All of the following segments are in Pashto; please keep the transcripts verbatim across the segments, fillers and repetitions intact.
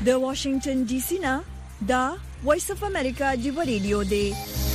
د واشنگټن ډي سي نه دا وایس اف امریکا دی ریډیو دی.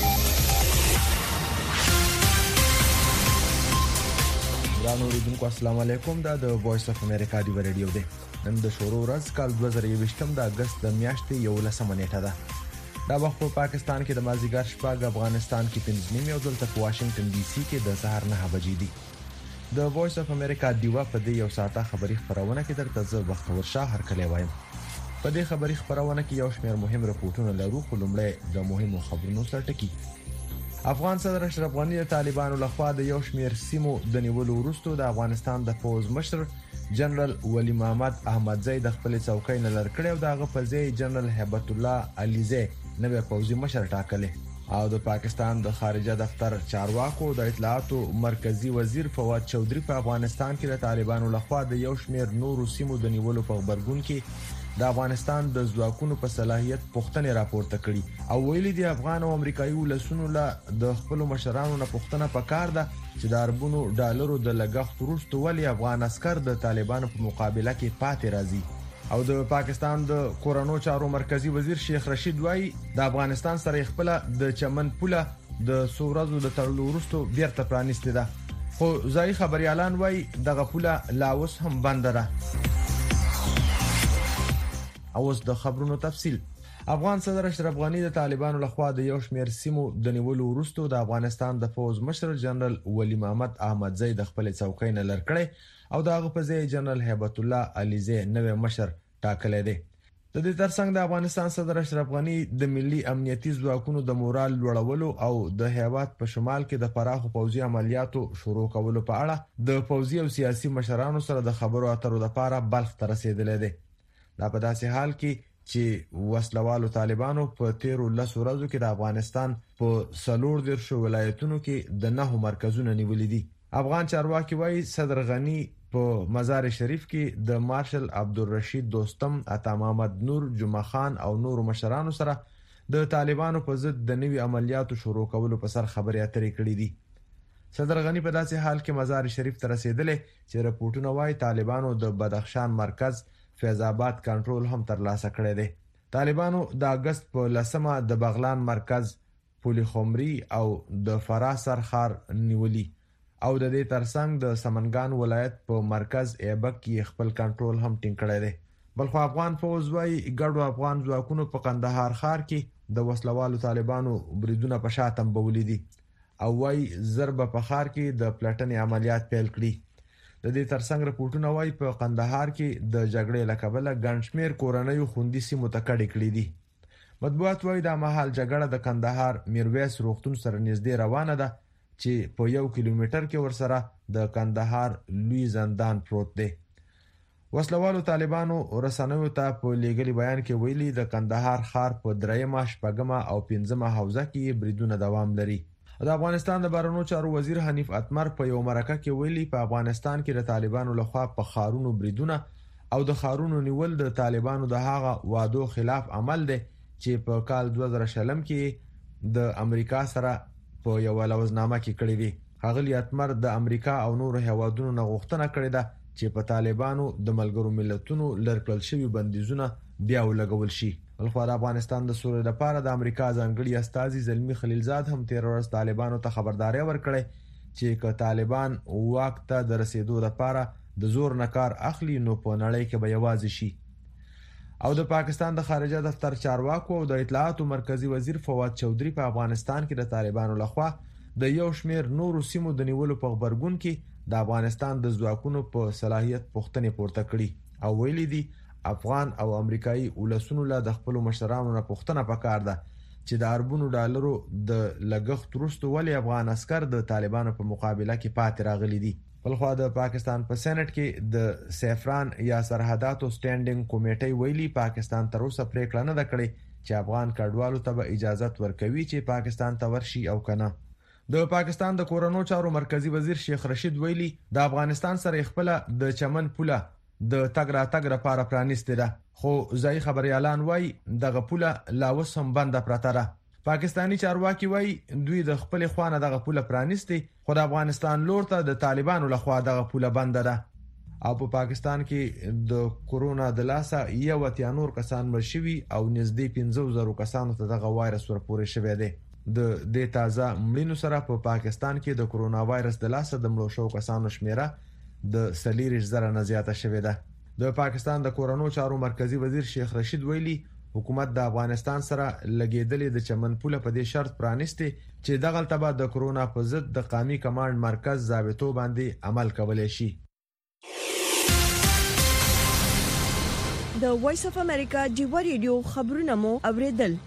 ګرانو اوریدونکو السلام علیکم. دا د وایس اف امریکا دی ریډیو دی. نن د شروع ورځ کال دوه زره یوویشتم د اگست د میاشتې یولسمه نیټه ده. دا وخت په پاکستان کې د مازیګر شپږ، افغانستان کې پنځه نیم او دلته په واشنگټن ډي سي کې د سهار نه بجې دي. د وایس اف امریکا دیوا په دې یو ساعته خبری خبرونه کې درته زه بختور شاه هرکلی وایم. په دې خبری خبرونه کې یو شمېر مهم رپورټونه لرو، خو لومړی د مهمو خبرونو سره ټکی. افغان صدر اشرف غنی د طالبانو لخوا د یو شمېر سیمو د نیولو وروسته د افغانستان د فوز مشر جنرال ولی محمد احمدزی د خپل څوکۍ نه لر کړی او دغه په ځای جنرال هیبت الله علیزی نوی پوځي مشر ټاکلی. او د پاکستان د خارجه دفتر چارواکو د اطلاعاتو مرکزی وزیر فواد چودھری په افغانستان کې د طالبانو لخوا د یو شمېر نورو سیمو د نیولو په خبرګون کې د افغانستان د ځواکونو په صلاحیت پوښتنه راپورته کړي او ویلي دي افغان او امریکایي ولسونو له د خپل مشرانو نه پوښتنه پکار ده چې د اربونو ډالرو د لګښت وروسته ولې افغان عسكر د طالبانو په مقابله کې پاتې راځي. او د پاکستان د کورونو چارو مرکزی وزیر شیخ رشید وایي د افغانستان سره خپل د چمن پوله د سورازو د تړلو وروسته بیرته پرانیسته ده، خو ځای خبريالان وایي دغه پوله لا اوس هم بند ده. اوس د خبرونو تفصیل. افغان صدر اشرف غنی د طالبانو لخوا د یو شمېر سیمو د نیولو وروسته د افغانستان د فوز مشر جنرال ولی محمد احمدزی د خپل څوکۍ نه لر کړی او دغه په ځای جنرال هیبت الله علیزی نوی مشر ټاکلی دی. د دې ترڅنګ د افغانستان صدر اشرف غنی د ملي امنیتي ځواکونو د مورال لوړولو او د هیواد په شمال کې د پراخو پوځي عملیاتو شروع کولو په اړه د پوځي او سیاسي مشرانو سره د خبرو اترو لپاره بلخ ته رسیدلی دی. دا په داسې حال کې چې وسلوالو طالبانو په تیرو لسو ورځو کې د افغانستان په څلور دیرشو ولایتونو کې د نهو مرکزونه نیولي دي. افغان چارواکي وایي صدر غنی په مزار شریف کې د مارشل عبدالرشید دوستم، عطا محمد نور، جمعه خان او نورو مشرانو سره د طالبانو په ضد د نوي عملیاتو شروع کولو په سر خبرې اترې کړې دي. صدر غنی په داسې حال کې مزار شریف ته رسیدلی چې رپورټونه وایي طالبانو د بدخشان مرکز فیض آباد کنټرول هم ترلاسه کړی دی. طالبانو د اگست په لسمه د بغلان مرکز پولی خمری او د فراه سرخار نیولی او د دې ترڅنګ د سمنګان ولایت په مرکز ایبک کې خپل کنټرول هم ټینګ کړی دی. بلخو افغان فوز وايي ګډو افغان ځواکونو په قندهار ښار کې د وسلوالو طالبانو بریدونه په شاتم بولی دي او وايي ضرب په ښار کې د پلټنې عملیات پیل کړي. د دې ترڅنګ رپورټونه وایي په قندهار کې د جګړې له کبله ګڼ شمېر کورنۍ خوندي سیمو ته کډې کړې دي. مطبوعات وایي دا مهال جګړه د قندهار میرویس روغتون سره نږدې روانه ده چې په یو کیلومتر کې ورسره د قندهار لوی زندان پروت دی. وسلوالو طالبانو رسنیو ته په لیږلي بیان کې ویلي د قندهار ښار په دریمه، شپږمه او پنځمه حوزه کې بریدونه دوام لري. د افغانستان د بهرنیو چارو وزیر حنیف اتمر په یو مرکه کې ویلي په افغانستان کې د طالبانو لخوا په ښارونو بریدونه او د ښارونو نیول د طالبانو د هغه وعدو خلاف عمل دی چې په کال دوه زره شلم کې د امریکا سره په یو لوزنامه کې کړی وي. ښاغلي اتمر د امریکا او نورو هیوادونو نه غوښتنه کړې ده چې په طالبانو د ملګرو ملتونو لرکړل شوي بندیزونه بیا ولګول شي. بلخو د افغانستان د سولې لپاره د امریکا ځانګړي استازي زلمی خلیلزاد هم تیر ورځ طالبانو ته خبرداري ورکړې چې که طالبان واک ته د رسیدو لپاره د زور نه کار اخلي نو په نړۍ کې به یوازې شي. او د پاکستان د خارجه دفتر چارواکو او د اطلاعاتو مرکزی وزیر فواد چودھری په افغانستان کې د طالبانو لخوا د یو شمېر نورو سیمو د نیولو په خبرګون کې د افغانستان د ځواکونو په صلاحیت پوښتنې پورته کړي او ویلي دي افغان او امریکایي ولسونو له د خپل مشرانو نه پوښتنه پکار ده چې د اربونو ډالرو د لګښت وروسته ولې افغان عسكر د طالبانو په مقابله کې پاتې راغلي دي. بلخو د پاکستان په سېنات کې د سیفران یا سرحداتو سټینډینګ کمیټې ویلي پاکستان تر اوسه پریکړه نه کړې چې افغان کډوالو ته اجازه ورکوي چې پاکستان ته ورشي او کنه. د پاکستان د کورونو چارو مرکزی وزیر شیخ رشید ویلي د افغانستان سره خپل د چمن پوله د تګ را تګ لپاره پرانیسته ده، خو ځای خبريالان وایي دغه پوله لا اوس هم بند پراته ده. پاکستانی چارواکي وایي دوی د خپل خوانه دغه پوله پرانیستي، خو د افغانستان لور ته د طالبانو لخوا دغه پوله بند ده. او په پاکستان کې د کورونا د لاسه یو اتیا نور کسان مړ شوي او نږدې پنځه زره کسانو ته دغه وایرس ورپورې شوی دی. د دې تازه مړینو سره په پاکستان کې د کورونا وایرس د لاسه د مړو شوو کسانو شمیره د څلور زره نه زیاته شوې ده. د پاکستان د کورونو چارو مرکزی وزیر شیخ رشید ویلي حکومت د افغانستان سره لګیدلې د چمن پوله په دې شرط پرانیستي چې دغه تبع د کورونا په ضد د قومي کمانډ مرکز ضابطو باندې عمل کولای شي. د وایس اف امریکا دیو ریډیو خبرونه مو اوریدل.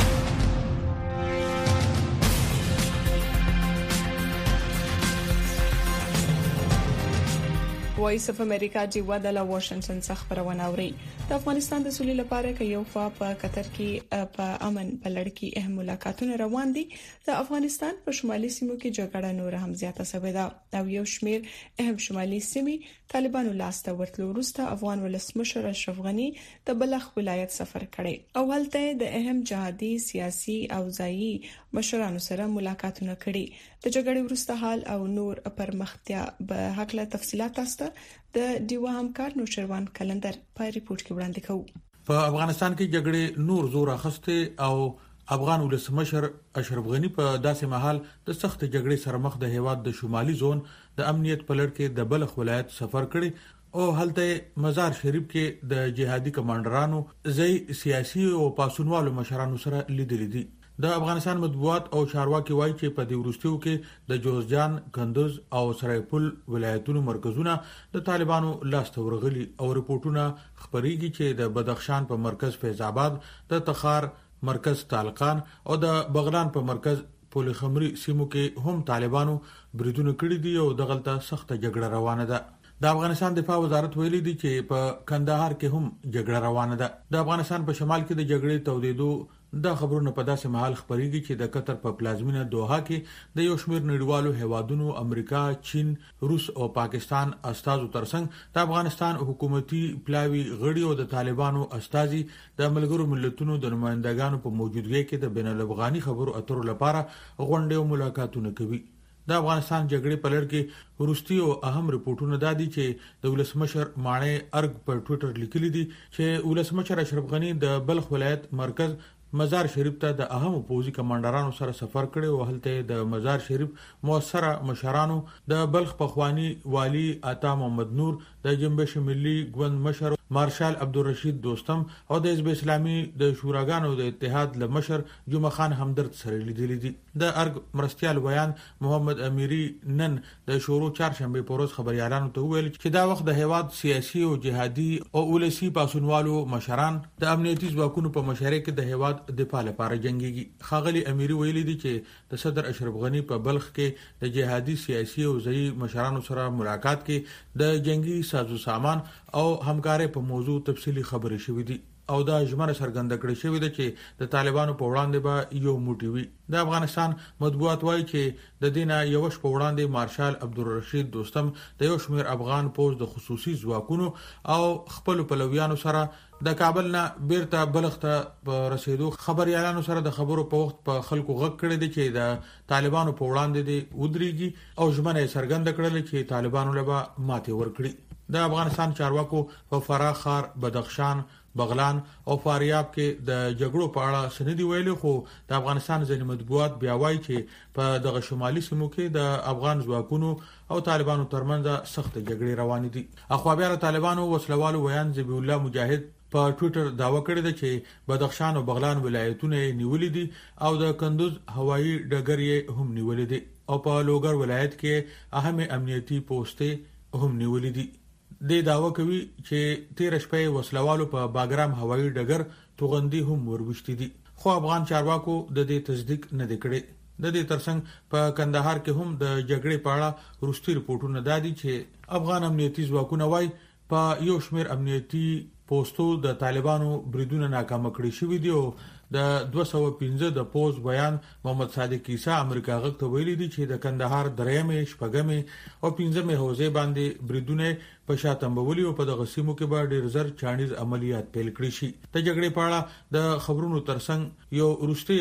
وایس اف امریکا جیوا د واشنگټن څخه خبرونه اوري. د افغانستان د سولې لپاره کې یو خوا په قطر کې په امن په لړ کې اهم ملاقاتونه روان دي. د افغانستان په شمالي سیمو کې جګړه نور هم زیاته شوې ده او یو شمیر اهم شمالي سیمې طالبانو لاسته ورتلو وروسته افغان ولسمشر اشرف غنی د بلخ ولایت سفر کړی او هلته د اهم جهادي سیاسي او ځایي مشرانو سره ملاقاتونه کړي. د جګړې وروسته حال او نور پرمختیا به حق له تفصيلات تاسو د دیوا همکار نوشروان کلندر په ریپورت کې وړاندې کوو. په افغانستان کې جګړې نور زور اخسته او افغان ولسمشر اشرف غنی په داسې مهال د سخت جګړې سره مخ د هیواد د شمالي زون د امنیت په لړ کې د بلخ ولایت سفر کړی او هلته مزار شریف کې د جهادي کمانډرانو ځای سیاسي او پاسونوالو مشرانو سره لیدل دي. د افغانستان مطبوعات او چارواکي وایي چې په دې وروستیو کې د جوزجان، کندوز او سرایپل ولایتونو مرکزونه د طالبانو لاسته ورغلي او رپورټونه خبريږي چې د بدخشان په مرکز فیض آباد، د تخار مرکز طالقان او د بغلان په مرکز پولخمري سیمو کې هم طالبانو بریدونه کړي دي او دغلته سخت جګړه روانه ده. د افغانستان دفاع وزارت ویلي دی چې په کندهار کې هم جګړه روانه ده. د افغانستان په شمال کې د جګړې تودېدو دا خبرونه په داسې محل خبريږي چې د قطر په پلازمینه دوحه کې د یو شمېر نړیوالو هیوادونو امریکا، چین، روس او پاکستان استازو ترڅنګ د افغانستان حکومتي پلاوی غړي او د طالبانو استازي د ملګرو ملتونو د نمائندګانو په موجودګۍ کې د بین الافغاني خبرو اترو لپاره غونډې او ملاقاتونه کوي. د افغانستان جګړې په لړ کې وروستي او اهم رپورټونه دادي چې د ولسمشر ماڼۍ ارګ په ټوئیټر لیکلي دي چې ولسمشر اشرف غنی د بلخ ولایت مرکز مزار شریف ته د اهم پوځي کمانډرانو سره سفر کړی او هلته د مزار شریف موثره مشرانو د بلخ پخوانی والی عطا محمد نور، د جنبش ملي ګوند مشر مارشال عبدالرشید دوستم او د حزب اسلامي د شوراګانو د اتحاد لمشر جمعه خان همدرد سره لیدل دي. د ارګ مرستيال بیان محمد امیری نن د شورو چهارشنبه په ورځ خبريالانو ته ویل چې دا وخت د هیواد سیاسي او جهادي او ولسی پاسونوالو مشران د امنیتي ځواکونو په مشارکت کې د هیواد دفاع لپاره جنگيږي. خاغلی امیری ویلي دي چې د صدر اشرف غنی په بلخ کې د جهادي سیاسي او ځایي مشرانو سره ملاقات کې د جنگي سازو سامان او همکارۍ په موضوع تفصیلی خبرې شوې دي او دا ژمنه څرګنده کړې شوې ده چې د طالبانو په وړاندې به یو موټی وي. د افغانستان مطبوعات وایي چې د دینه یو شپ وړاندې مارشال عبدالرشید دوستم د یو شمېر افغان پوز د خصوصي ځواکونو او خپل پلویانو سره د کابل نه بیرته بلخ ته په رسیدو خبريالانو سره د خبرو په وخت په خلکو غږ کړی دی چې د طالبانو په وړاندې دی ودرېږي او ژمنه څرګنده کړل چې طالبانو لبا ماته ورکړي. د افغانستان چارواکو په فراه ښار، بدخشان، بغلان او فاریاب کې د جګړو په اړه سندې ویلي، خو د افغانستان ځینې مطبوعات بیا وایي چې په دغه شمالي سیمو کې د افغان ځواکونو او طالبانو ترمنځ سخت جګړې روانې دي. اخوا بیا طالبانو وسلوالو ویان ذبیح الله مجاهد په ټوئیټر داوا کړی دی چې بدخشان او بغلان ولایتونه نیولې دي او د کندوز هوایي ډګر یې هم نیولې دي او په لوګر ولایت کې اهم امنیتي پوسټې هم نیولې دي. د داوا کوي چې تیر شپه وسلوالو په باګرام هوایي ډګر توغندي هم ورغشتي دي، خو افغان چارواکو د دې تصدیق نه کړي. د دې ترڅنګ په کندهار کې هم د جګړې په اړه وروستي رپورټونه دادي چې افغان امنیتي ځواکونه وایي په یو شمېر امنیتي پوسټو د طالبانو بریدونه ناکام کړي شوې دي او د دوه سوه پنځه د پوز بیان محمد صادق عیسی امریکا غږ ته ویلي دي چې د کندهار درېمې، شپږمې او پنځمې حوزې باندې بریدونه په شاتمبولي او په دغه سیمو کې به ډېر زر چانیز عملیات پیل کړي شي. د جګړې په اړه د خبرونو ترڅنګ یو وروستي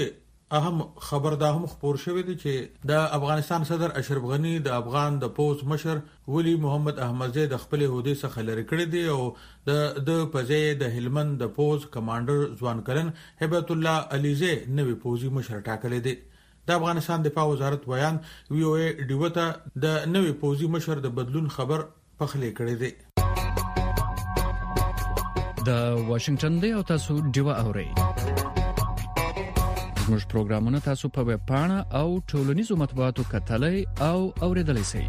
اهم خبر دا هم خبر شوې دي چې د افغانستان صدر اشرف غنی د افغان د پوز مشر ولی محمد احمدزی د خپل هودي څخه لری کړی دی او د د پځې د هلمند د پوز کمانډر ځوان کلن هبت الله علیزی نوی پوزي مشر ټاکلی دی. د افغانستان دفاع وزارت ویان وی او ای ډیوته د نوی پوزي مشر د بدلون خبر پخلی کړی دی. د واشنگټن دی او تاسو ډیوا اورئ. موږ پروګرامونه تاسو په ویب پاڼه او ټولنیزو مطبوعاتو کتلای او اوریدلای شئ.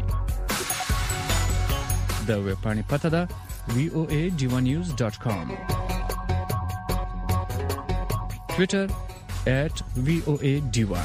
د ویب پاڼې پته ده وی او ای ډیوا نیوز ډاټ کام. ټوئیټر ایٹ وی او ای ډیوا.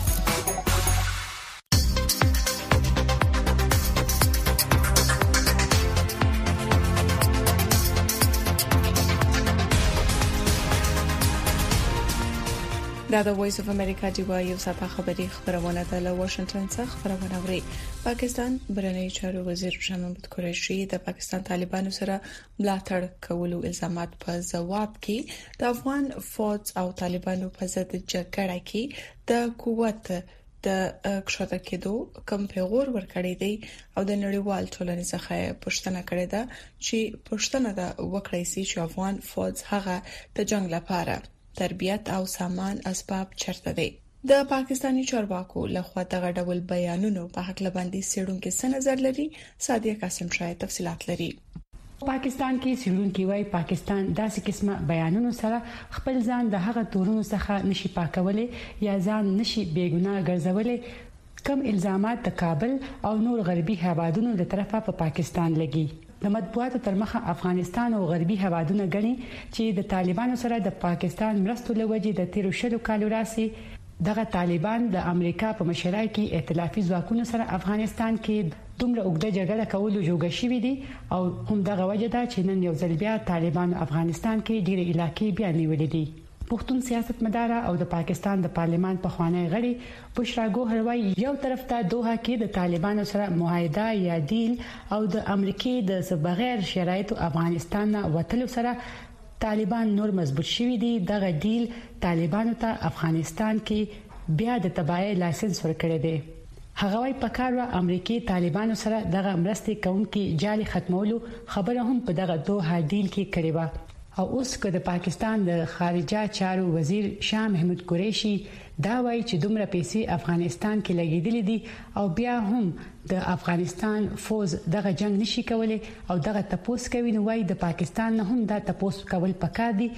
دا د وایس اف امریکا دی وایو صفه خبری خبرونه ده له واشنگټن څخه خبرونه اوري. پاکستان برنامه چارو وزیر شاه محمود قریشي د پاکستان طالبانو سره ملاتړ کولو الزامات په جواب کې د افغان فوج او طالبانو په ضد جګړه کې د قوت د کښته کېدو کم پیغور ورکړی دی او د نړیوال ټولنې څخه پوښتنه کړې ده چې پوښتنه ده وکړي چې افغان فوج هغه د جنگ لپاره تربیت او سامان اسباب چرته دي. د پاکستانی چارواکو لخوا دغه ډول بیانونو په حق لباندي سیړونکو څه نظر لري؟ صادق قاسم شاه تفصيلات لري. پاکستان کې سیړونکو وايي پاکستان داسې قسمه بیانونو سره خپل ځان د هغه تورونو څخه نشي پاکولای یا ځان نشي بیګناه ګرځولای کم الزامات د کابل او نور غربي هوادونو له طرفه په پا پاکستان لګي. د مطبوعاتو تر مخه افغانستان او غربي هوادونه غني چې د طالبانو سره د پاکستان مرستو لوجې د تیرو شلو کالو راسي دغه طالبان د امریکا په مشرۍ کې ائتلافي ځواکونو سره افغانستان کې دومره اوږده جګړه کولو جوړه شوې دي او هم دغه وجه ده چې نن یو ځل بیا طالبان افغانستان کې ډېر علاقې بیا نیولې دي. پښتون سیاستمدار او د پاکستان د پارلمان په خوانی غړي بشرا ګوهر وايي یو طرف ته دوحه کې د طالبانو سره معاهده یا ډیل او د امریکای د بغیر شرایطو افغانستان وتلو سره طالبان نور مضبوط شوي دي. دغه ډیل طالبانو ته افغانستان کې بیا د تبعیض لایسنس ورکړی دی. هغه وايي په کار و امریکای طالبانو سره دغه مرستې کوونکي جالي ختمولو خبره هم په دغه دوحه ډیل کې کړې و. او اوس که د پاکستان د خارجه چارو وزیر شاه محمود قریشي دا وایي چې دومره پیسې افغانستان کې لګیدلې دي او بیا هم د افغانستان فوج دغه جنگ نشي کولای او دغه تپوس کوي نو وایي د پاکستان نه هم دا تپوس کول پکار دي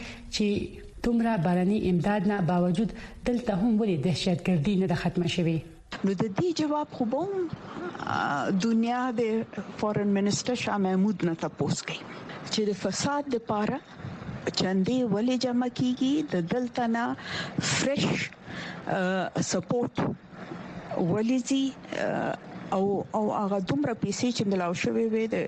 چې دومره باراني امداد نه باوجود دلته هم ولې دهشتګردي نه ختمه شوي. نو د دې جواب خو بم دنیا د فورن منسٹر شاه محمود نه تپوس کوي چې د فساد لپاره چندې ولې جمع کیږي د دلته نه فرش سپورټ ولې او او هغه دومره پیسې چې ملاو شوی وي د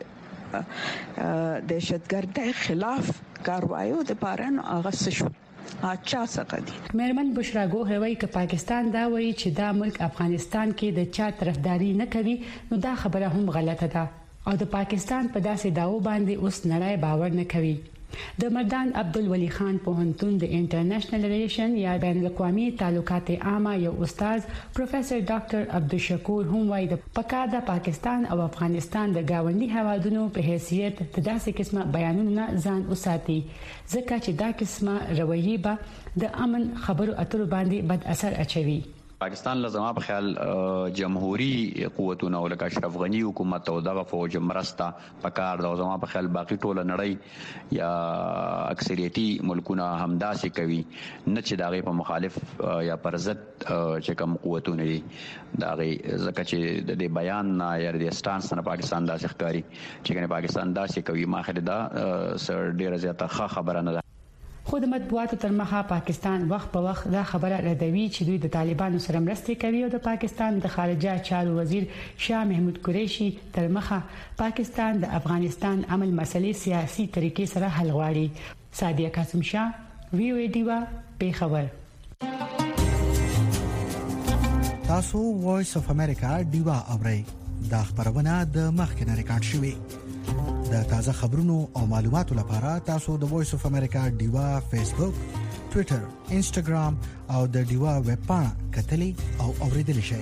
دهشتګردۍ خلاف کاروایو د پارن هغه شو اچھا سقدي. مېرمن بشرا ګوهر وايي چې پاکستان دا وایي چې دا ملک افغانستان کې د چا طرفداري نه کوي نو دا خبره هم غلطه ده او د پاکستان په داسې داو باندې اوس نړۍ باور نه کوي. د مردان عبدالولي خان پوهنتون د انټرنیشنل ریلیشن یا بین الاقوامي تعلقات عامه یو استاد پروفیسور ډاکټر عبدالشکور هم وايي د پکار د پاکستان او افغانستان د گاونډي هوادونو په حیثیت د داسې قسمه بیانونه ځان وساتي ځکه چې دا قسمه رویه به د امن خبرو اترو باندې بد اثر اچوي. پاکستان لزما په خیال جمهوریت قوتونه ولکه اشرف غنی حکومت او دغه فوج مرسته پکار د زما په خیال باقی ټوله نړۍ یا اکثریتي ملکونه همداسې کوي نه چې دغه په مخالف یا پر ضد چې کوم قوتونه دي دغه ځکه چې د بیان نه یا د سټانس نه پاکستان داسې ښکاری چې کنه پاکستان داسې کوي ما خله دا سر ډیره زیاته خبره نه ده. خو د مطبوعاتو تر مخه پاکستان وخت په وخت دا خبره ردوي چې دوی د طالبانو سره مرستې کوي او د پاکستان د خارجه چارو وزیر شاه محمود قریشي تر مخه پاکستان د افغانستان عمل مسلې سیاسي طریقې سره حل غواړي. صادق قاسم شاه وی او ای ډیوا په خبر. تاسو وایس اف امریکا ډیوا اورئ دا خبرونه د مخکنه ریکارډ شوی. د تازه خبرونو او معلوماتو لپاره تاسو د وایس اف امریکا ډیوا فیسبوک، ټوئیټر، انسټاګرام او د ډیوا ویب پاڼه کتلی او اوریدل شئ.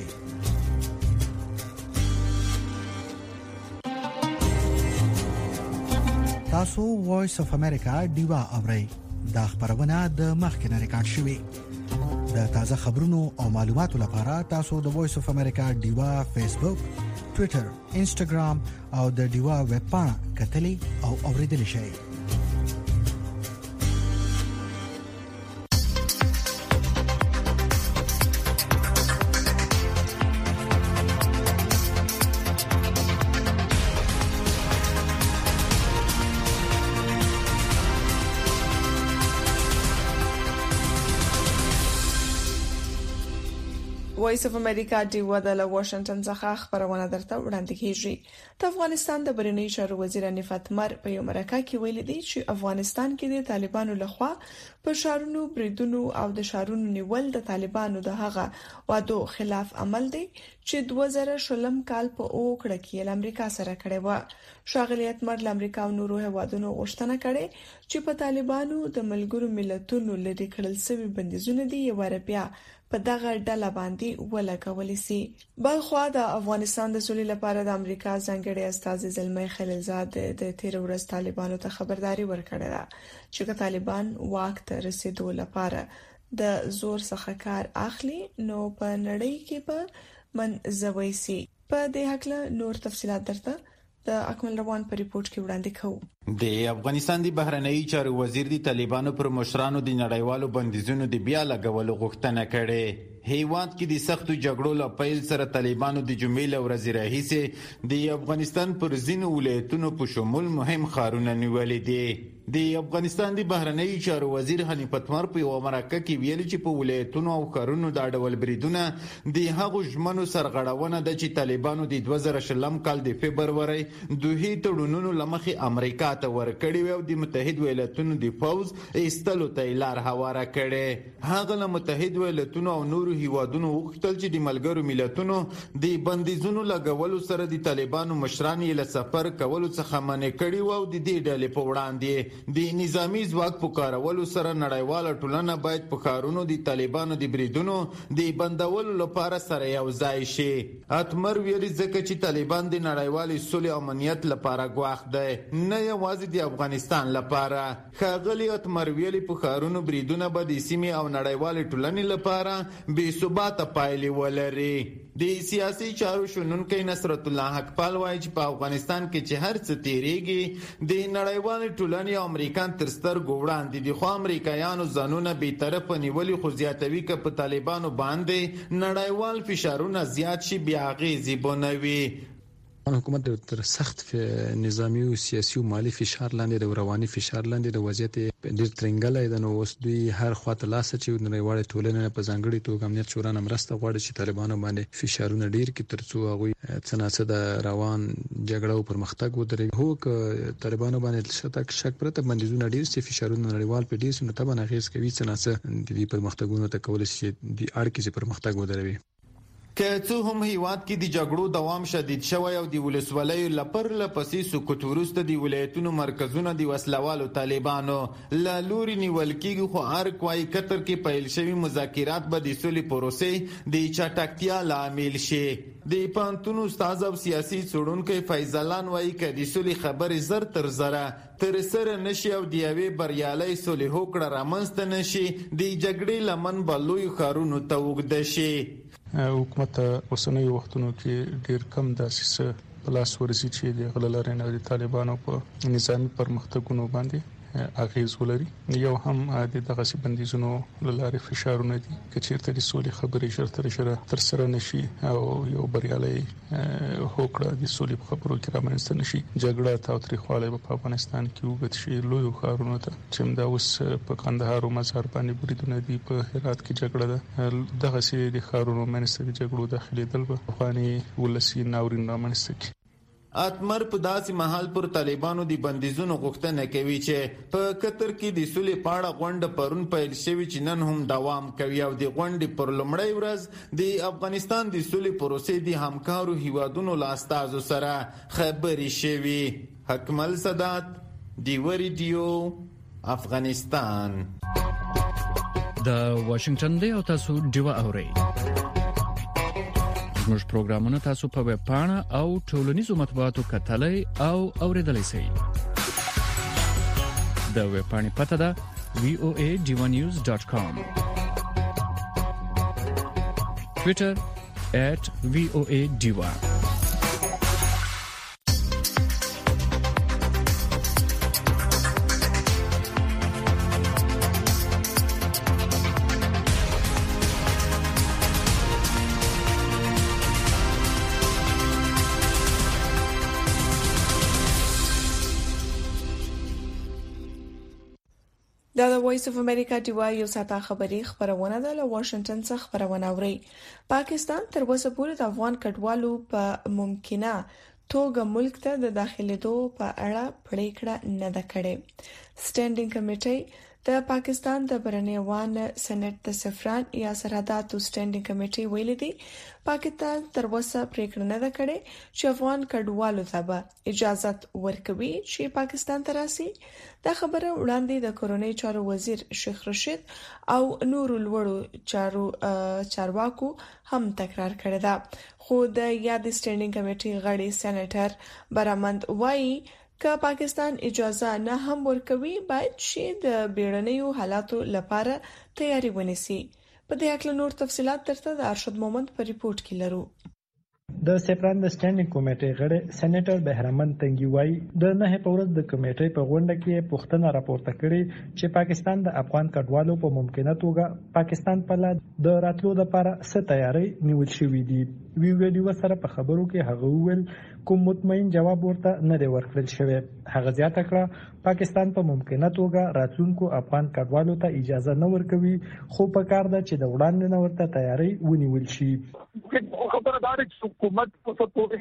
تاسو وایس اف امریکا ډیوا اورئ. دا خبرونه د مخکنه ریکارډ شوې. د تازه خبرونو او معلوماتو لپاره تاسو د وایس اف امریکا ډیوا فیسبوک، ټوئیټر، انسټاګرام او د ډیوا ویب پاڼه کتلی او اوریدل شئ. وایس اف امریکا دی ودله واشنگټن څخه خبرونه درته وړاندې کیږي. د افغانستان د برنی چارو وزیر نفات مر په یو مرکه کې ویلي دی چې افغانستان کې د طالبانو لخوا په شارونو بریدونو او د شارونو نیول د طالبانو د هغه وادو خلاف عمل دی چې دوه زره شلم کال په اوکړه کې د امریکا سره کړی و. ښاغلی اتمر د امریکا او نورو هیوادونو غوښتنه کړې چې په طالبانو د ملګرو ملتونو لري کړل شوی بندیزونه دی یو رپیا په دغه ډله باندې ولګول شي. بلخوا د افغانستان د سولې لپاره د امریکا ځانګړي استاذ زلمي خلیلزاد د تیر ورځ طالبانو ته خبرداري ورکړه ده چې طالبان واک ته رسیدو لپاره د زور څخه کار اخلي نو په نړۍ کې به منځوي شي. په دې حق له نور تفصيلات درته د اکمل روان په ریپورت کې وړاندې کوو. د افغانستان د بهرنیي چارو وزیر د طالبانو پر مشرانو د نړیوالو بندیزونو د بیا لګولو غوښتنه کړې. هیواد کې د سختو جګړو له پیل سره طالبانو د جمعې له ورځې راهیسې د افغانستان پر ځینو ولایتونو په شمول مهم ښارونه نیولي دي. د افغانستان د بهرنیي چارو وزیر حنیف اتمر په یو مرکه کې ویلي چې په ولایتونو او ښارونو د ډول بریدونه د هغو ژمنو سرغړونه ده چې طالبانو د دوه زره شلم کال د فبروري دوه تړونونو لمخې امریکا ته ورکړی او د متحد ایالاتونو د فوز ایستلو ته لار هواره کړي. هغه له متحد ایالاتونو او نورو هیوادونو وغوښتل چې د ملګرو ملتونو د بندیزونو لګولو سره د طالبانو مشران یې له سفر کولو څخه منع کړي او د دې ډلې په وړاندې د نظامی ځواک په کارولو سره نړیواله ټولنه باید په ښارونو د طالبانو د بریدونو د بندولو لپاره سره یو ځای شي. اتمر ویلي ځکه چې طالبان د نړیوالې سولې او امنیت لپاره ګواښ دی نه یوازې د افغانستان لپاره. ښاغلي اتمر ویلي په ښارونو بریدونه به د سیمې او نړیوالې ټولنې لپاره بې ثباته پایلې ولري. د سیاسي چارو شنونکي نصرت الله حقپال وایي چې په افغانستان کې چې هر څه تیریږي د نړیوالې ټولنې او امریکا تر سترګو وړاندې دي، خو امریکایانو ځانونه بې طرفه نیولي، خو زیاتوي که په طالبانو باندې نړیوال فشارونه زیات شي بیا اغېزې به نه وي. حکومت تر سخت نظامی او سیاسي او مالی فشار لاندې د رواني فشار لاندې د وضعیت ډیر ترنګلای د نو اوس دوی هر خواته لاس چې نړیواله ټولنه په ځانګړي توګه امنیت شورا نه مرسته غواړي چې طالبانو باندې فشارونه ډیر کې ترڅو هغه څنګه د روان جګړه او پرمختګ ودرې هو ک طالبانو باندې شتک شک پرته بندیزونه ډیر سي فشارونه نړیوال په ډیر سم تبه نه غیز کوي څنګه د دې پرمختګونو ته کول شي د اړیکې پرمختګ ودروي. که څو هم هیواد کې د جګړو دوام شدید شوی او د ولسوالیو لپر لپسې سکوت وروسته د ولایتونو مرکزونه د وسلوالو طالبانو له لوري نیول کېږي، خو هر کوای قطر کې پیل شوي مذاکرات به د سولې پروسې د چټکتیا لامل شي. د پانتون استاد او سیاسي څېړونکی فیضلان وایي که د سولې خبرې زر تر زره تر سره نشي او د یوې بریالۍ سولې هوکړه رامنځته نشي، د جګړې لمن به لویو ښارونو ته اوږده شي. حکومت اوسنۍ وختونو کې ډیر کم داسې پلاس ورزي چې د غللارین او د طالبانو په نظامی پرمختګونو باندې اغیز ولري. یو هم د دغه بندیزونو لاره فشارونه دي چې چیرته د سولې خبرې شرط تر تر سره نشي او یو بریالي هوکړه د سولې خبرو کې رامنځته نشي. جګړه تاوتریخوالی په افغانستان کې وګت شي لوی خارونو ته چې دا اوس په کندهار او مزار باندې بریدونه دي، په هرات کې جګړه ده. دغه سي د خارونو منځته د جګړو داخلي دل په افغاني ولسی ناورین رامنځته کی. اتمر په داسې محل پر طالبانو د بندیزونو غوښتنه کوي چې په قطر کې د سولې پاړه غونډه پرون پیل شوې چې نن هم دوام کوي او د غونډې پر لومړۍ ورځ د افغانستان د سولې پروسې د همکارو هیوادونو له استازو سره خبرې شوې. حکمل سادات، دیو ریډیو، افغانستان. د واشنگټن دی او تاسو ډیوا اورئ. زموږ پروګرامونه تاسو په ویب پاڼه او ټولنیزو مطبوعاتو کتلای او اوریدلای شئ. د ویب پاڼې پته ده وی او ای ډیوا نیوز ډاټ کام. Twitter at V O A Diva. دا د وایس اف امریکا ډیوا یو ساته خبري خبرونه ده له واشنگټن څخه خبرونه اوري. پاکستان تر اوسه پورې د افغان کډوالو په ممکنه توګه ملک ته د داخليدو په اړه پریکړه نه ده کړې. سټینډینګ کمیټې د پاکستان د برنیوان سېنات د سفران یا سرحداتو سټینډینګ کمیټې ویل دي پاکستان تر اوسه پریکړه نه ده کړې چې افغان کډوالو ته به اجازه ورکوي چې پاکستان ته راشي. دا خبره وړاندې د کورونی چارو وزیر شیخ رشید او نور لوړو چارو چارواکو هم تکرار کړی دا. خو د یاد سټینډینګ کمیټې غړي سېناتر برامند وایي که پاکستان اجازه نه هم ورکوي باید چې د بیړنیو حالاتو لپاره تیاری ونیسي. په دې اړه نور تفصيلات ترته د ارشد مومند په ریپورت کې لرو. د سپران د سټینډینګ کمیټې غړي سېناتر بهرمن تنګي وایي د نه په ورځ د کمیټې په غونډه کې پوښتنه راپورته کړې چې پاکستان د افغان کډوالو په ممکنه توګه پاکستان په لاد د راتلو لپاره څه تیاری نیول شوې دي. وی ویډیو سره په خبرو کې هغه وویل کوم مطمئن جواب ورته نه دی ورکړل شوی. هغه زیاته کړه پاکستان په ممکنه توګه راتلونکو افغان کډوالو ته اجازه نه ورکوي خو په کار ده چې د وړاندې نه ورته تیاری ونیول شي. خبردار حکومت په توګه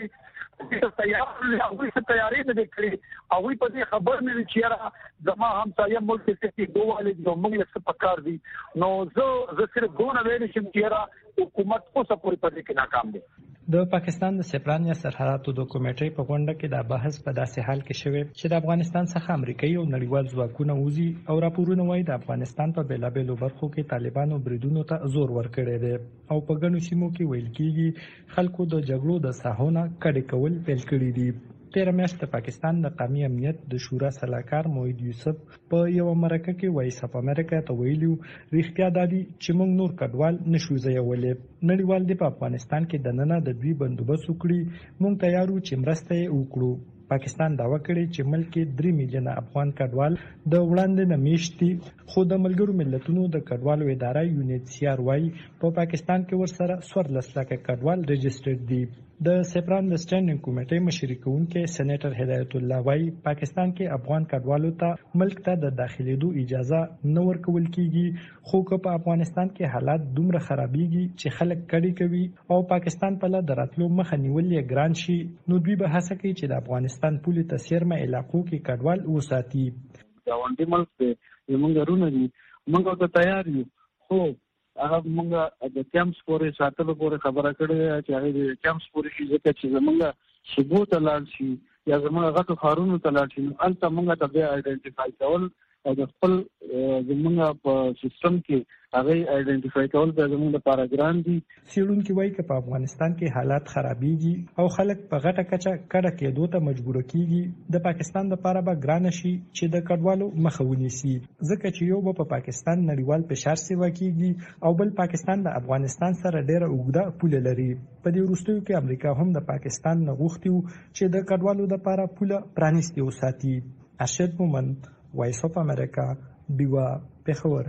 تیار هغه تیاری نه کړې او په دې خبر نه چې را زما هم سایه ملک کې دوه د موږ څخه پکار دي نو زه زه صرف دونه ویل چې را حکومت اوسه پوری پدې کې ناکام دي. د پاکستان د سپرانیا سرحداتو د کمیټې په غونډه کې د بحث په داسې حال کې شوه چې د افغانستان څخه امریکایي او نړیوال ځواکونه وزي او راپورونه وایي د افغانستان په بیلابېلو برخو کې طالبانو بریدونو ته زور ورکړی دی او په ګڼو سیمو کې ویل کېږي خلکو د جګړو د ساحونه کډې کول پیل کړي دي. تیر میاشت د پاکستان د قومي امنیت د شورا سلاکار موحد یوسف په یو مرکه کې وایس اف امریکا ته ویلو ریښتیا دادی چې موږ نور کډوال نشو ځایولې. نړیوال دی په افغانستان کې د نننه د دوی بندوبست وکړي موږ تیارو چې مرسته وکړو. پاکستان داوا کړی چې ملک کې درې میلیونه افغان کډوال د وړاندې نه میشتي خو د ملګرو ملتونو د کډوالو اداره یونیټ سی آر واي په پاکستان کې ورسره څوارلس لکه کډوال ريجسترډ دي. د سپران د سټینډینګ کمیټې مشري کوونکې سېناتر هدایت الله وايي پاکستان کې افغان کډوالو ته ملک ته د داخليدو اجازه نه ورکول کیږي خو که په افغانستان کې حالات دومره خرابيږي چې خلک کډي کوي او پاکستان په لاره دراتلو مخه نیول یې ګران شي نو دوی به هڅه کوي چې د افغانستان پولي تسیرمه علاقو کې کډوال وساتي. دا وانډي ملک زمونږ رونه دي موږ ته تیار یو خو هغه موږ د کیمپس پورې ساتلو پورې خبره کړې چې هغه د کیمپس پورې شي ځکه چې زمونږ شګو ته لاړ شي یا زمونږ غټو خارونو ته لاړ شي نو البته موږ ته بیا آیډنټیفای کول او د خپل زمونږ په سیستم کې هغه آیډنټیفای کول به زمونږ لپاره ګران دي. سیړونکو وایي چې په افغانستان کې حالات خرابيږي او خلک په غټه کچه کډه کېدو ته مجبور کیږي. د پاکستان لپاره به ګران شي چې د کډوالو مخه ونیسي ځکه چې یو په پاکستان نړیوال فشار سیوا کیږي او بل پاکستان د افغانستان سره ډېره اوږده پوله لري. په دې وروستیو کې امریکا هم د پاکستان نه غوښتي چې د کډوالو لپاره پوله پرانیستي وساتي. ارشد مومند وایس اف امریکا دیوا پېښور.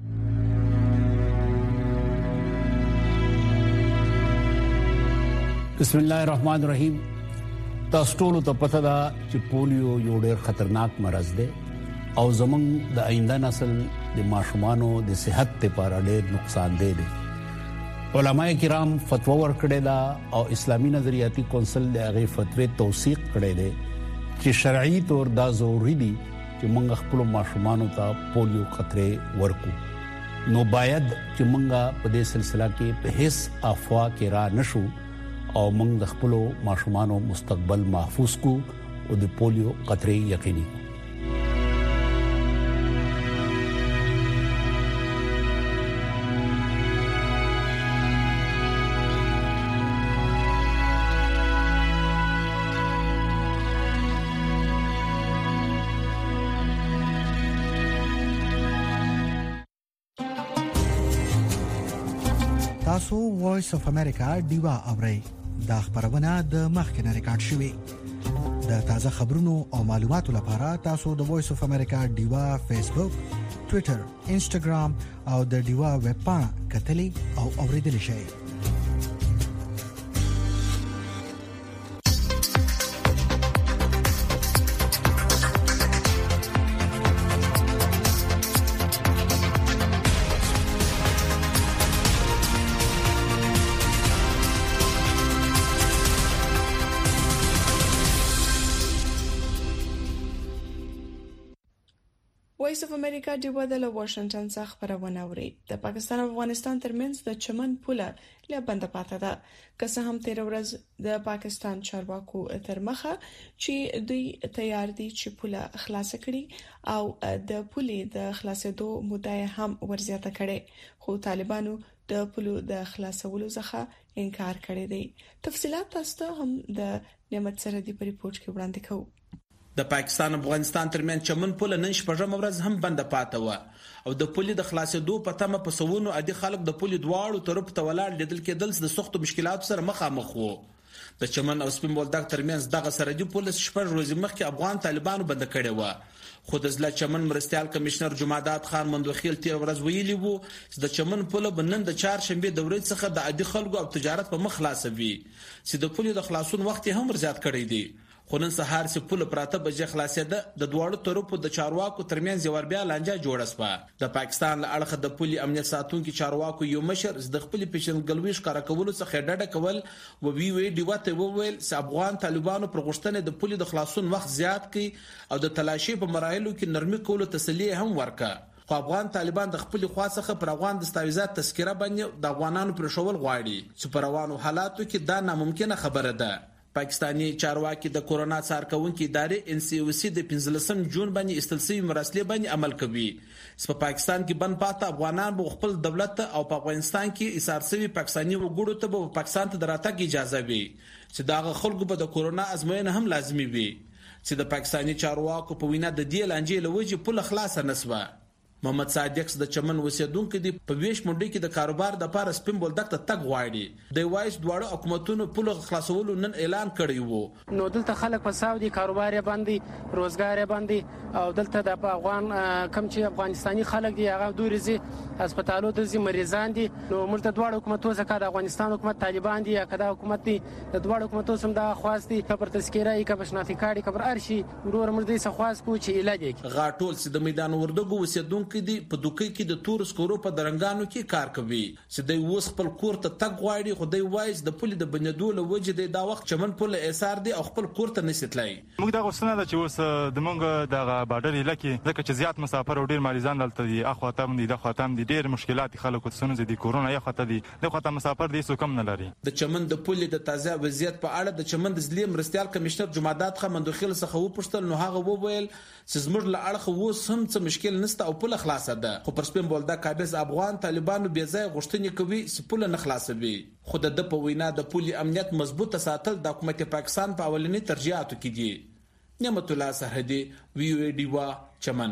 بسم الله الرحمن الرحیم. تاسو ټول ته پته ده چې پولیو یو ډېر خطرناک مرض دی او زمونږ د آینده نسل د ماشومانو د صحت لپاره ډېر نقصان دی. علماء کرام فتوا ورکړې ده او اسلامي نظریاتي کونسل د هغه فتوی توثیق کړې ده چې شرعي تور دا ضروري دي چې موږ خپل ماشومانو ته پولیو خطرې ورکو. نو باید چې موږ په دې سلسله کې په هیڅ افوا کې را نشو او موږ د خپل ماشومانو مستقبل محفوظ کو او د پولیو خطرې یقیني کو. تاسو وایس اف امریکا ډیوا اورئ دا خبرونه د مخکنه ریکارډ شوې د تازه خبرونو او معلوماتو لپاره تاسو د وایس اف امریکا ډیوا فیسبوک، ټوئیټر، انسټاګرام او د ډیوا ویب پاڼه کتلې او اوریدل شئ. وایس اف امریکا ډیوا د واشنگټن څخه خبرونه اوري. د پاکستان او افغانستان ترمنځ د چمن پوله لا بند پاتې ده. که څه هم تیر ورځ د پاکستان چارواکو تر مخه چې دوی تیار دي چې پوله خلاص کړي او د پولې د خلاصېدو موده هم ورزیاته کړي، خو طالبانو د پولو د خلاصولو څخه انکار کړی دی. تفصيلات تاسو ته هم د نعمت سره دی په ریپورت کې وړاندې کوو. د پاکستان او افغانستان ترمن چمن پوله نن شپږم ورځ هم بند پاتې و او د پولې د خلاصېدو په تمه په سوونو عادي خلک د پولې دواړو طرف ته ولاړ لیدل کېدل د سختو مشکلاتو سره مخامخ وو. د چمن او سپین بولدک ترمنځ دغه سرحدي پوله شپږ ورځې مخکې افغان طالبانو بند کړی و، خو د ځلا چمن مرستيال کمشنر جمعدات خان مندوخیل تیر ورځ ویلي وو چې د چمن پوله بنن د چهارشنبه د ورځې څخه د عادي خلکو او تجارت په مخ خلاصوي چې د پولې د خلاصون وخت هم ورزیات کړی دی. خو نن سهار سي پوله پراته بجې خلاصېده. د دواړو طرفو د چارواکو ترمنځ یو بیا لانجه جوړه شوه. د پاکستان له اړخه د پولې امنیت ساتونکو چارواکو یو مشر د خپل پیشنګلوي ښکارا کولو څخه ډډه کول او وی وی دی وته وویل چې افغان طالبانو پر غوښتنه د پولې د خلاصون وخت زیات کړي او د تلاشي په مراحلو کې نرمي کولو تسلی هم ورکړه. خو افغان طالبان د خپل خواڅخه پر افغان دستاویزات تذکره باندې د افغانانو پر شول غواړي چې پر روانو حالاتو کې دا ناممکنه خبره ده. پاکستانی چارواکي د کورونا څارکونکو ادارې ان سی او سی د پنځلسم جون باندې استلسي مراسلې باندې عمل کوي. په پاکستان کې بند پاتې افغانان به خپل دولت او په افغانستان کې ایثارسوي پاکستانی وګړو ته په پاکستان ته دراتګ اجازه وي چې دا خلکو به د کورونا ازموینه هم لازمي وي. چې د پاکستانی چارواکو په وینا د دې لانجې لوجه پوله خلاص نسوه. محمد صادق د چمن وسیدونکو دی په ویش منډي کې د کاروبار د پاره سپین بولدک ته تګ غواړي. د وایس دواړو حکومتونو پوله خلاصولو نن اعلان کړی وو. نو دلته خلک په سعودي کاروبار باندې روزګار باندې او دلته د افغان کم چې افغانستاني خلک دی هغه دوريزي هسپتالو ته زی مریضان دي. نو موږ ته دواړو حکومتونو څخه د افغانستان حکومت طالبان دي یا کدا حکومت دي د دواړو حکومتونو سم د خواستی خبر تذکرای کبه شناختی کارت خبر ارشي ورور موږ دې څخه خواست کو چې علاج وکړي. غاټول چې د میدان وردګو وسیدونکو دی په دوکې کې د تور سکورو په درنګانو کې کار کوي چې د وس خپل کور ته تګ غواړي. خو د وایس د پولې د بنیادو له وجې د دا وخت چمن پوله ایثار دی او خپل کور ته نشیتلای. موږ دا غوښتنه ده چې اوس د موږ د بارډر علاقې ځکه چې زیات مسافر او ډیر مریضان دلته دي، اخو ته دي د خاطم دي ډیر مشکلات خلکو څخه دي کورونا یا خاطر دي د خاطر مسافر دي څه کم نه لري. د چمن د پولې د تازه وضعیت په اړه د چمن د ځلې مرستيال کمشنر جمعدات خان مندوخیل څخه وپوښتل نو هغه وویل چې زموږ له اړخه وو سم څه مشکل نشته او پوله خلاصه ده. خو پر سپین بولدا قابض افغان طالبانو بې ځای غوښتنې کوي چې پوله نه خلاصوي. خو د په وینا د پولې امنیت مضبوطه ساتل د حکومت پاکستان په اولنی ترجیحاتو کې دي. نعمت الله سرحدي وی او ډیوا چمن.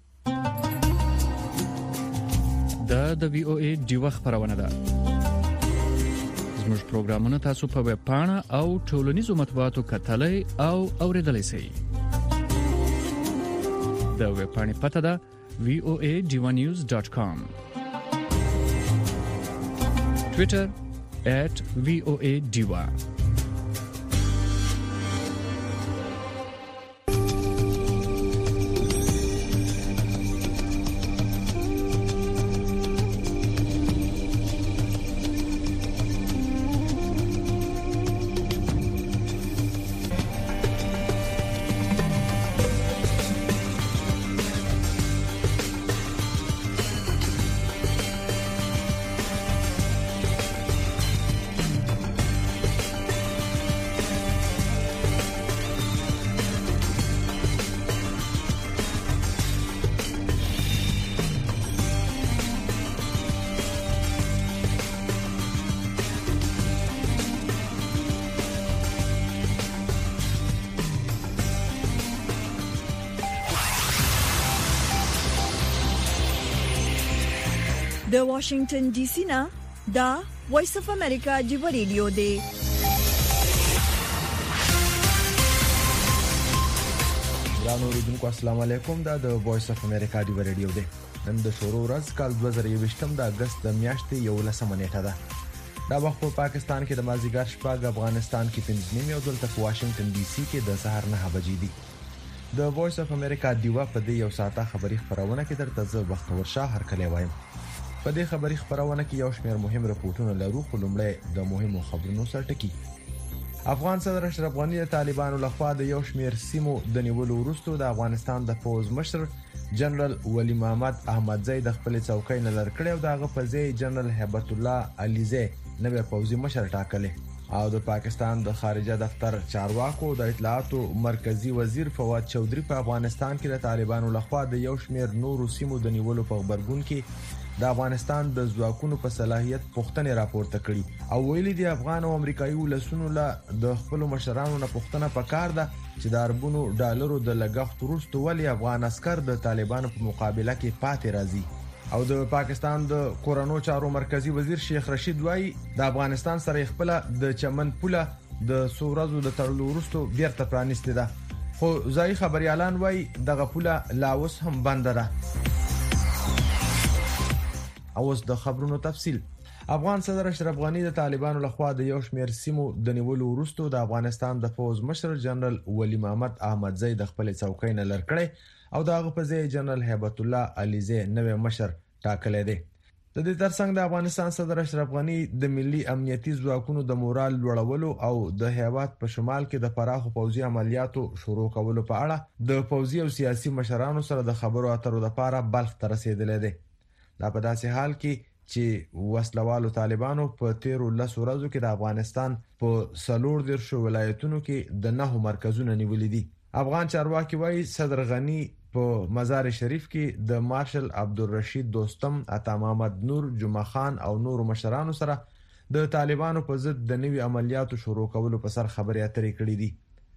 دا د وی او ای ډیوا خبرونه ده. زموږ پروګرامونه تاسو په ویب پاڼه او ټولنیزو مطبوعاتو کتلای او اوریدلای شئ. د ویب پاڼې پته ده v o a diva news dot com. Twitter at v o a diva. د واشنگټن ډي سي نه دا وایس اف امریکا جیو ریډیو دی. ګرانو اوریدونکو السلام علیکم. دا د وایس اف امریکا جیو ریډیو دی. نن د شروع ورځ کال دوه زره یوویشت د اگست د میاشتې یولسمه نیټه ده. دا وخت په پاکستان کې د مازیګر شپږ، افغانستان کې پنځه نیمه او دلته په واشنگټن ډي سي کې د سهار نه بجې دي. د وایس اف امریکا دیوا په دې یو ساعته خبری خبرونه کې درته زه بختور شاه هرکلی وایم. په دې خبری خبرونه کې یو شمېر مهم رپورټونه لرو، خو لومړی د مهمو خبرونو سرټکی. افغان صدر اشرف غنی د طالبانو لخوا د یو شمېر سیمو د نیولو وروسته د افغانستان د فوز مشر جنرال ولی محمد احمدزی د خپل څوکۍ نه لر کړی او دغه په ځای جنرال هیبت الله علیزی نوی پوځي مشر ټاکلی. او د پاکستان د خارجه دفتر چارواکو د اطلاعاتو مرکزی وزیر فواد چودھری په افغانستان کې د طالبانو لخوا د یو شمېر نورو سیمو د نیولو په خبرګون کې د افغانستان د ځواکونو په صلاحیت پوښتنه راپورته کړي او ویلي دی افغان او امریکایي ولسونو له د خپل مشرانو نه پوښتنه پکار ده چې د اربونو ډالرو د لګښت وروسته ولې افغان عسكر د طالبانو په مقابله کې پاتې راځي. او د پاکستان د کورونو چارو مرکزی وزیر شیخ رشید وایي د افغانستان سره خپل د چمن پوله د سورزو د تړلو وروسته بیرته پرانیسته ده، خو ځای خبريالان وایي دغه پوله لا اوس هم بند ده. اوس د خبرونو تفصیل. افغان صدر اشرف غنی د طالبانو لخوا د یو شمېر سیمو د نیولو وروسته د افغانستان د فوز مشر جنرال ولی محمد احمدزی د خپل څوکۍ نه لر کړی او دغه په ځای جنرال هیبت الله علیزی نوی مشر ټاکلی دی. د دې ترڅنګ د افغانستان صدر اشرف غنی د ملي امنیتي ځواکونو د مورال لوړولو او د هیواد په شمال کې د پراخو پوځي عملیاتو شروع کولو په اړه د پوځي او سیاسي مشرانو سره د خبرو اترو لپاره بلخ ته رسیدلی دی. دا په داسې حال کې چې وسلوالو طالبانو په تیرو لسو ورځو کې د افغانستان په څلور دیرشو ولایتونو کې د نهو مرکزونه نیولي دي. افغان چارواکي وایي صدر غنی په مزار شریف کې د مارشل عبدالرشید دوستم، عطا محمد نور، جمعه خان او نورو مشرانو سره د طالبانو په ضد د نوي عملیاتو شروع کولو په سر خبرې اترې کړې دي.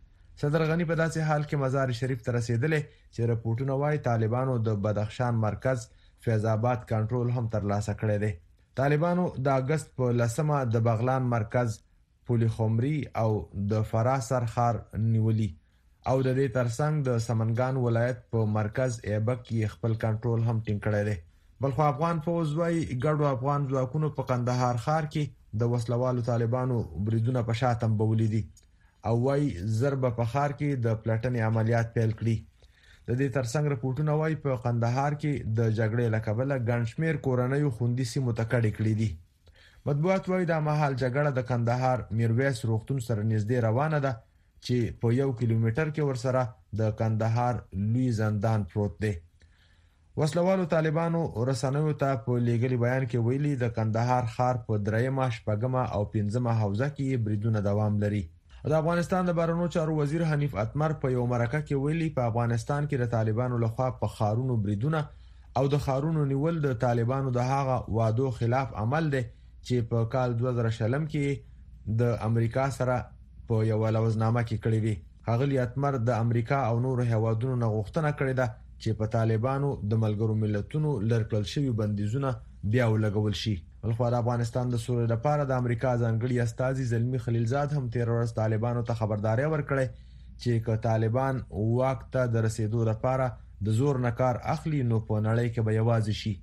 صدر غنی په داسې حال کې مزار شریف ته رسیدلی چې رپورټونه وایي طالبانو د بدخشان مرکز فیض آباد کنټرول هم ترلاسه کړی دی. طالبانو د اگست په لسمه د بغلان مرکز پولی خمری او د فراه سرخار نیولی او د دې ترڅنګ د سمنګان ولایت په مرکز ایبک کې خپل کنټرول هم ټینګ کړی دی. بلخو افغان فوز وايي ګډو افغان ځواکونو په قندهار ښار کې د وسلوالو طالبانو بریدونه په شاتم بولی دي او وايي ضرب په ښار کې د پلټنې عملیات پیل کړي. د دې ترڅنګ رپورټونه وايي په قندهار کې د جګړې له کبله ګڼ شمېر کورنۍ خوندي سیمو ته کډې کړې دي. مطبوعات وايي د مهال جګړه د قندهار میرویس روغتون سره نږدې روانه ده چې په یو کیلومتر کې ورسره د قندهار لوی زندان پروت دی. وسلوالو طالبانو رسنیو ته په لیږلي بیان کې ویلي د قندهار ښار په دریمه، شپږمه او پنځمه حوزه کې بریدونه دوام لري. د افغانستان د بهرنیو چارو وزیر حنیف اتمر په یو مرکه کې ویلي په افغانستان کې د طالبانو لخوا په ښارونو بریدونه او د ښارونو نیول د طالبانو د هغه وعدو خلاف عمل دی چې په کال دوه زره شلم کې د امریکا سره په یو لوزنامه کې کړی وی. ښاغلي اتمر د امریکا او نورو هیوادونو نه غوښتنه کړې ده چې په طالبانو د ملګرو ملتونو لرکړل شوي بندیزونه بیا ولګول شي. بلخو د افغانستان د سولې لپاره د امریکا ځانګړي استازي زلمی خلیلزاد هم تیر ورځ طالبانو ته خبرداري ورکړې چې که طالبان واک ته د رسیدو لپاره د زور نه کار اخلي نو په نړۍ کې به یوازې شي.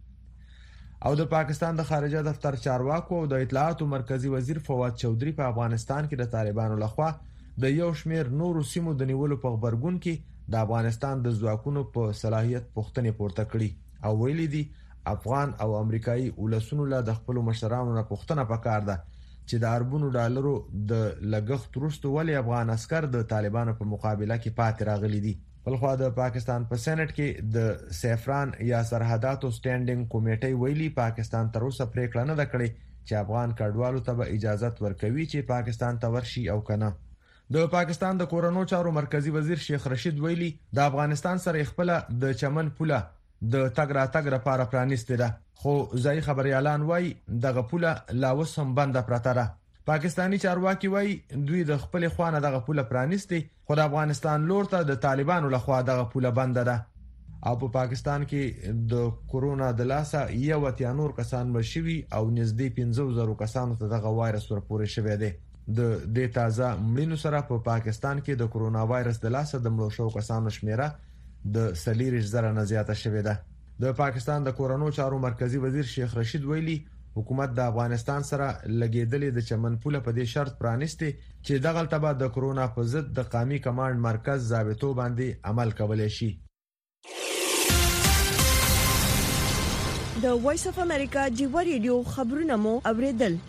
او د پاکستان د خارجه دفتر چارواکو او د اطلاعاتو مرکزی وزیر فواد چودھری په افغانستان کې د طالبانو لخوا د یو شمېر نورو سیمو د نیولو په خبرګون کې د افغانستان د ځواکونو په صلاحیت پوښتنې پورته کړي او ویلي دي افغان او امریکایي ولسونو له د خپل مشرانو نه پوښتنه پکار ده چې د اربونو ډالرو د لګښت وروسته ولې افغان عسكر د طالبانو په مقابله کې پاتې راغلي دي. بلخو د پاکستان په سېنات کې د سیفران یا سرحداتو سټینډینګ کمیټې ویلي پاکستان تر اوسه پریکړه نه کړې چې افغان کډوالو ته به اجازه ورکوي چې پاکستان ته ورشي او کنه. د پاکستان د کورونو چارو مرکزی وزیر شیخ رشید ویلي د افغانستان سره خپل د چمن پوله د تګ را تګ لپاره پرانیسته ده، خو ځای خبريالان وایي دغه پوله لا اوس هم بند پراته ده. پاکستانی چارواکي وایي دوی د خپل خوانه دغه پوله پرانیسته، خو د افغانستان لور ته د طالبانو لخوا دغه پوله بند ده. او په پاکستان کې د کورونا د لاسه یو اتیا نور کسان مشوي او نږدې پنځه زره کسانو ته دغه وایرس ورپورې شوی دی. د دې تازه مړینو سره په پاکستان کې د کورونا وایرس د لاسه د مړو شو کسانو شمیره د سلیریش زره نه زیاته شوې ده. د پاکستان د کورونو چارو مرکزی وزیر شیخ رشید ویلي حکومت د افغانستان سره لګیدلې د چمن پوله په دې شرط پرانیستي چې دغه تبع د کورونا په ضد د قومي کمانډ مرکز ضابطو باندې عمل کولای شي. د وایس اف امریکا جیو ریډیو خبرونه مو اوریدل.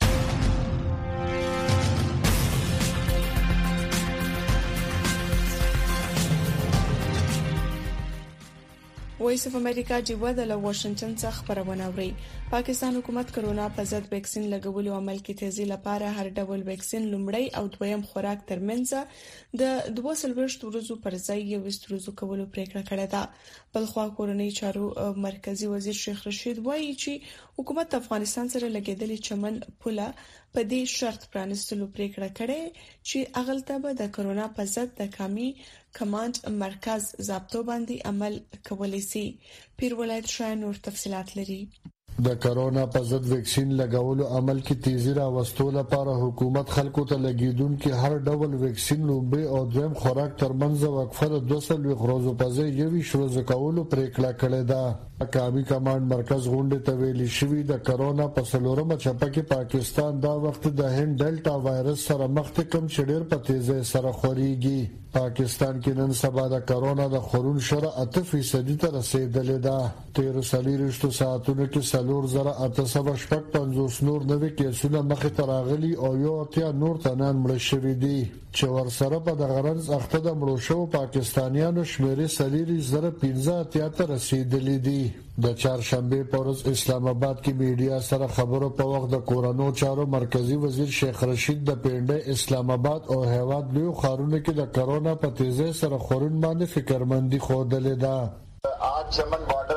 وایس اف امریکا جیو د واشنگټن څخه خبرونه اوري. پاکستان حکومت کرونا په ضد ویکسین لګولو عمل کې تیزی لپاره هر ډول ویکسین لومړی او دویم خوراک ترمنځ د دوه سلويشت ورځو پر ځای یو ورځو کولو پریکړه کړې ده. بلخوا کورنۍ چارو مرکزی وزیر شیخ رشید وایي چې حکومت افغانستان سره لګیدلې چمن پوله په دې شرط پرانستلو پریکړه کړې چې اغلطه به د کرونا په ضد د قومي کمانډ مرکز ضابطو باندې عمل کولای شي. پیر ولایت شاه نور تفصيلات لري. د کرونا په ضد ویکسین لګولو عمل کې تیزی راوستو لپاره حکومت خلکو ته لګیدونکو هر ډول ویکسین لومبي او دویم خوراک ترمنځ وقفه د دوه سلوي غروزو په ځای یوي شروع کولو پریکړه کړې ده. قومي کمانډ مرکز غونډه ته ویلي شوی د کرونا په سلورمه چپه کې پاکستان دا وخت د هند ډیلټا وایرس سره مخ ته کم شډیر په تیزی سره خوريږي. پاکستان کې نن سبا د کرونا د خورون شره اته فیصد ته رسیدلې ده. تیر سلیریشتو ساعتونو کې سلور زره اته سوه شپږ پنځوس نور نوي کیسونه مخې ته راغلي او یو اتیا نور تنان مړ شوي دي چې ورسره په دغه رنځ اخته د مړو شوو پاکستانیانو شمیرې سلیریش زره پنځه اتیا ته رسیدلې دي. د چهارشنبه په ورځ اسلام آباد کې میډیا سره خبرو په وخت د کورونو چارو مرکزی وزیر شیخ رشید د پنډه اسلام آباد او هیواد لوی خارونه کې د کرونا په تیزی سره خورون باندې فکرمندي خوده ده. आज चमन बॉर्डर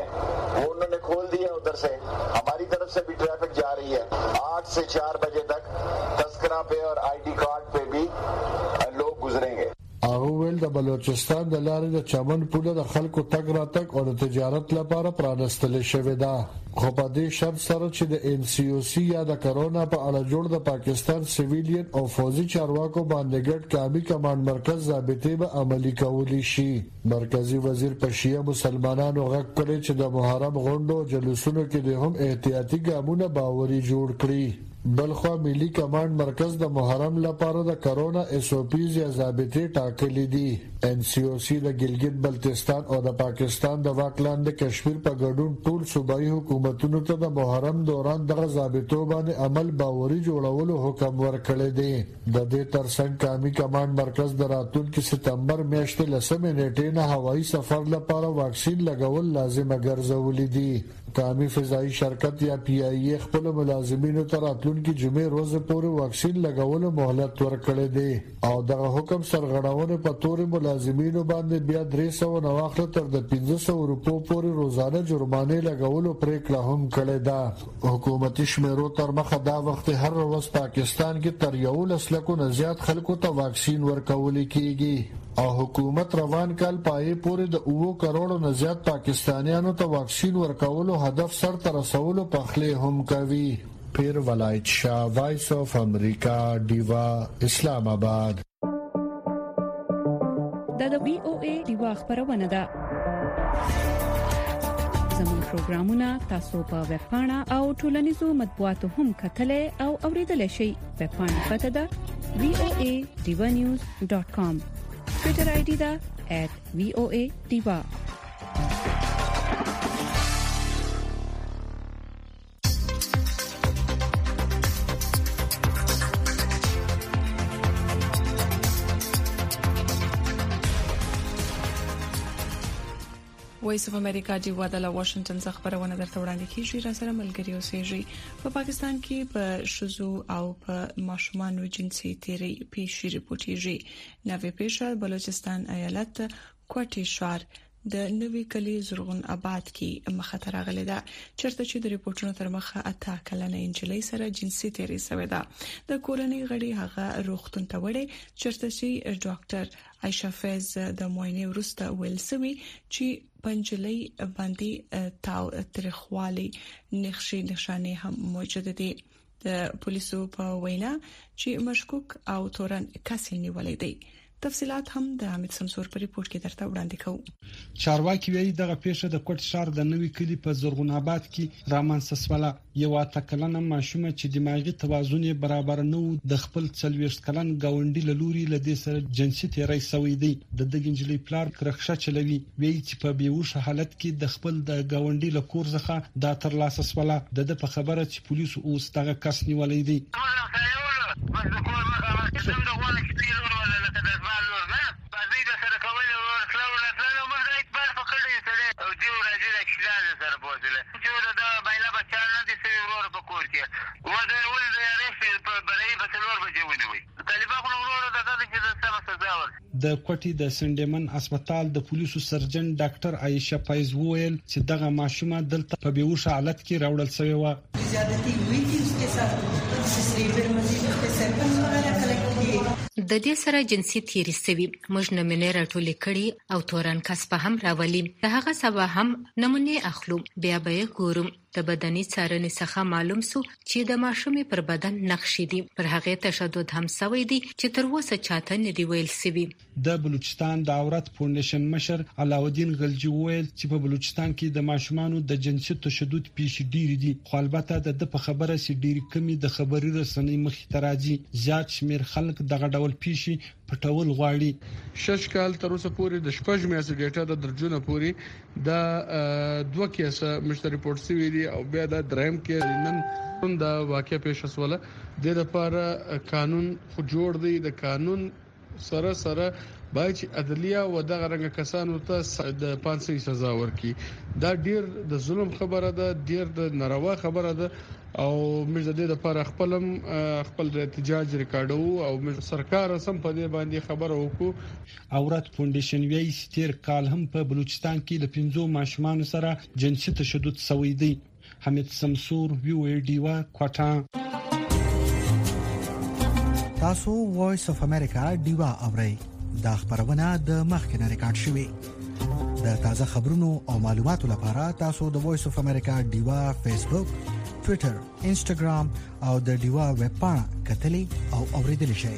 वो उन्होंने खोल दिया, उधर से हमारी तरफ से भी ट्रैफिक जा रही है. आठ से चार बजे तक तस्करा पे और आईडी कार्ड पे भी लोग गुजरेंगे. هغه ویل د بلوچستان د لارې د چمن پوله د خلکو تګ راتګ او د تجارت لپاره پرانستل شوې ده، خو په دې شرط سره چې د ان سی او سی یا د کرونا په اړه جوړ د پاکستان سیویلین او فوجي چارواکو باندې ګډ قومي کمانډ مرکز ضابطې به عملي کولی شي. مرکزی وزیر په شیعه مسلمانانو غږ کړی چې د محرم غونډو جلوسونو کې د هم احتیاطي ګامونه باوري جوړ کړي. بلخوا ملي کمانډ مرکز د محرم لپاره د کرونا اس او پیز یا ضابطې ټاکلي دي. ان سی او سی د ګلګت بلتستان او د پاکستان د واک لاندې کشمیر په ګډون ټول صوبایي حکومتونو ته د محرم دوران دغه ضابطو باندې عمل باوري جوړولو حکم ورکړی دی. د دې ترڅنګ قومي کمانډ مرکز د راتلونکي ستمبر میاشتې لسمې نیټې نه هوایي سفر لپاره واکسین لګول لازمه ګرځولي دي. قومي فضایي شرکت یا پی آی ای خپل ملازمینو ته راتلونکي جمعې ورځ پورې واکسین لګولو مهلت ورکړی دی او دغه حکم سرغړونه په تورې ملازمینو باندې بیا درې سوه نه واخله تر د پنځه سوه روپو پورې روزانه جرمانې لګولو پریکړه هم کړې ده. حکومتي شمیرو تر مخه دا وخت هر ورځ پاکستان کې تر یولس لکو نه زیات خلکو ته واکسین ورکول کیږي او حکومت روان کال پای پورې د اوو کروڑو نه زیات پاکستانیانو ته واکسین ورکولو هدف سر ته رسولو پخلی هم کوي. پیر ولایت شاه، وایس اف امریکا، دیوا، اسلام آباد. دا د وی او ای دیوا خبرونه ده. زموږ پروګرامونه تاسو په ویب پاڼه او ټولنیزو مطبوعاتو هم کتلې او اوریدلای شئ. ویب پاڼه پته ده وی او ای دیوا نیوز ډاٹ کام. ټویټر آی ډي ده ایٹ وی او ای دیوا. وایس اف امریکا دی ودله واشنگټن څخه خبرونه درته وړاندې کیږي. را سره ملګری اوسېږي. په پاکستان کې په شذو او په ماشومانو جنسي تیری پیښې رپورټېږي. نوې پیښه بلوچستان ایالت کوټي شهر د نوي کلی زرغون آباد کې مخه راغله ده چرته چې د ریپورتونو تر مخه اته کلنه انجلۍ سره جنسي تیری شوې ده د کورنۍ غړي هغه روغتون ته وړي چرته چې ډاکټر عائشہ فیض د معاینه وروسته ویل سوي چې پنځلې باندې تاو ترخوالي نقشې نشانه هم موجود دي د پولیسو په وینا چې مشکوک او تورن کسي نیولې دي تفصيلات هم د حمید سمسور په ریپورت کې درته وړاندې کوو چارواکي وایي دغه پیښه د کوټ شهر د نوي کلی په زرغون آباد کې رامنځته شوه یو اتکلنه ماشومه چې دماغي توازن یې برابر نه و د خپل څلويشت کلن گاونډي له لوري له دې سره جنسي تیری شوی دی د دګنجلي پلار کرخشه چلوي وایي چې په بیهوش حالت کې د خپل د گاونډي له کور څخه د تر لاسه سواله د په خبره چې پولیسو اوس دغه کس نیولې دي د کوټي د سندمن هسپتال د پولیسو سرجن ډاکټر عائشہ فیض وویل چې دغه ماشومه دلته په بیهوش حالت کې راوړل شوی و زیاتې وی دي اسکه سره سلیپر مزید اختصاص وغیرہ کله د دې سره جنسي تیری سوي موږ نمونه راټولې کړي او تورن کس په هم راولي د هغه سبا هم نمونه اخلو بیا به ګورم د بدني څارنې څخه معلوم سو چې د ماشومې پر بدن نقشې دي پر هغه تشدد هم سوي دي چې تر اوسه چاته نه دی ویل سوي د بلوچستان د عورت فاونډیشن مشر علاودین غلجی ویل چې په بلوچستان کې د ماشومانو د جنسي تشدد پیښې ډېری دي خو البته د په خبره سي ډېری کمی د خبري رسنۍ مخې ته راځي زیات شمیر خلک دغه ډول پیښې پټول غواړي شش کال تر اوسه پورې د شپږ میاشتې ډیټا د درجونه پورې د دوه کیسه مشتري ریپورت شوی دی او بیا د دریم کې نن د واقع پیښ شوله د لپاره قانون خو جوړ دی د قانون سره سره باید چې عدلیه و دغه رنګ کسانو ته د پانسي سزا ورکړي دا ډیر د ظلم خبره ده ډیر د ناروا خبره ده او موږ د دې لپاره خپلم خپل احتجاج ریکارډو او موږ سرکار سم په دې باندې خبره وکړو عورت فاونډیشن وایي ستیر کال هم په بلوچستان کې له پنځو ماشومان سره جنسي تشدد شوی دی حمید سمسور وی او ډی وا کوټا تاسو وایس اف امریکا دیوا اورئ دا خبرونه د مخکنه ریکارډ شوې د تازه خبرونو او معلوماتو لپاره تاسو د وایس اف امریکا دیوا فیسبوک ټوئیټر انسټاګرام او د دیوا ویب پاڼه کتلي او اوریدل شئ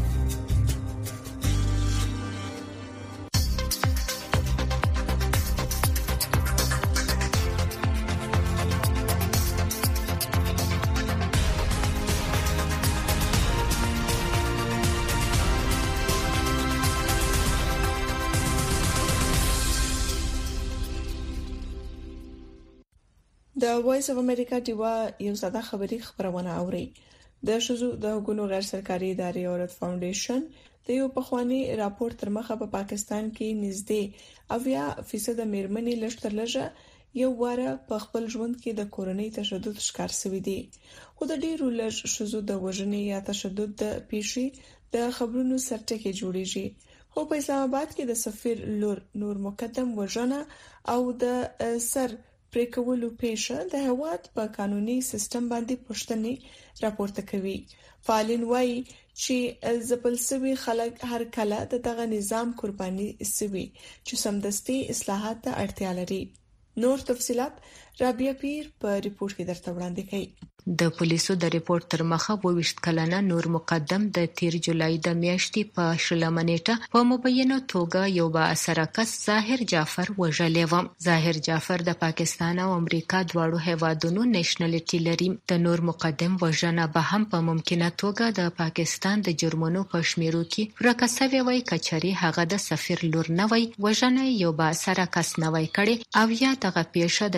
د وایس اف امریکا دیوا یو ساده خبري خبرونه اوري د شذو د حقوقو غیر سرکاري ادارې عورت فاونډیشن د یو پخوانی راپور تر مخه په پاکستان کې نږدې اویا فیصد میرمنې لشتر لږه یو واره په خپل ژوند کې د کورنۍ تشدد شکار شوې دي خو د ډیرو لږ شذو د وژنې یا تشدد د پیښې د خبرونو سرټکي جوړیږي خو په اسلام آباد کې د سفیر لور نور مقدم وژنه او د سر پریکولو پیښه د هواد په قانوني سیستم باندې پښتنې راپورته کوي فعالین وایي چې زبلسوي خلک هر کله د دغه نظام قرباني سوي چې سمدستي اصلاحات ته اړتیا لري نور تفصيلات رابعه پیر په ریپورت کې درته وړاندې کړي د پولیسو د ریپورت تر مخه وویشت کلنه نور مقدم د تیر جولای د میاشتې په شلمه نیټه په مبینه توګه یو با اثر کس ظاهر جعفر وژلې و ظاهر جعفر د پاکستان او امریکا دواړو هیوادونو نېشنلټي لري د نور مقدم وژنه به هم په ممکنه توګه د پاکستان د جرمونو په شمیرو کې راکسوي وای کچري هغه د سفیر لور نه وای وژنه یو با اثر کس نه وای کړي او یا دغه پیښه د اسلام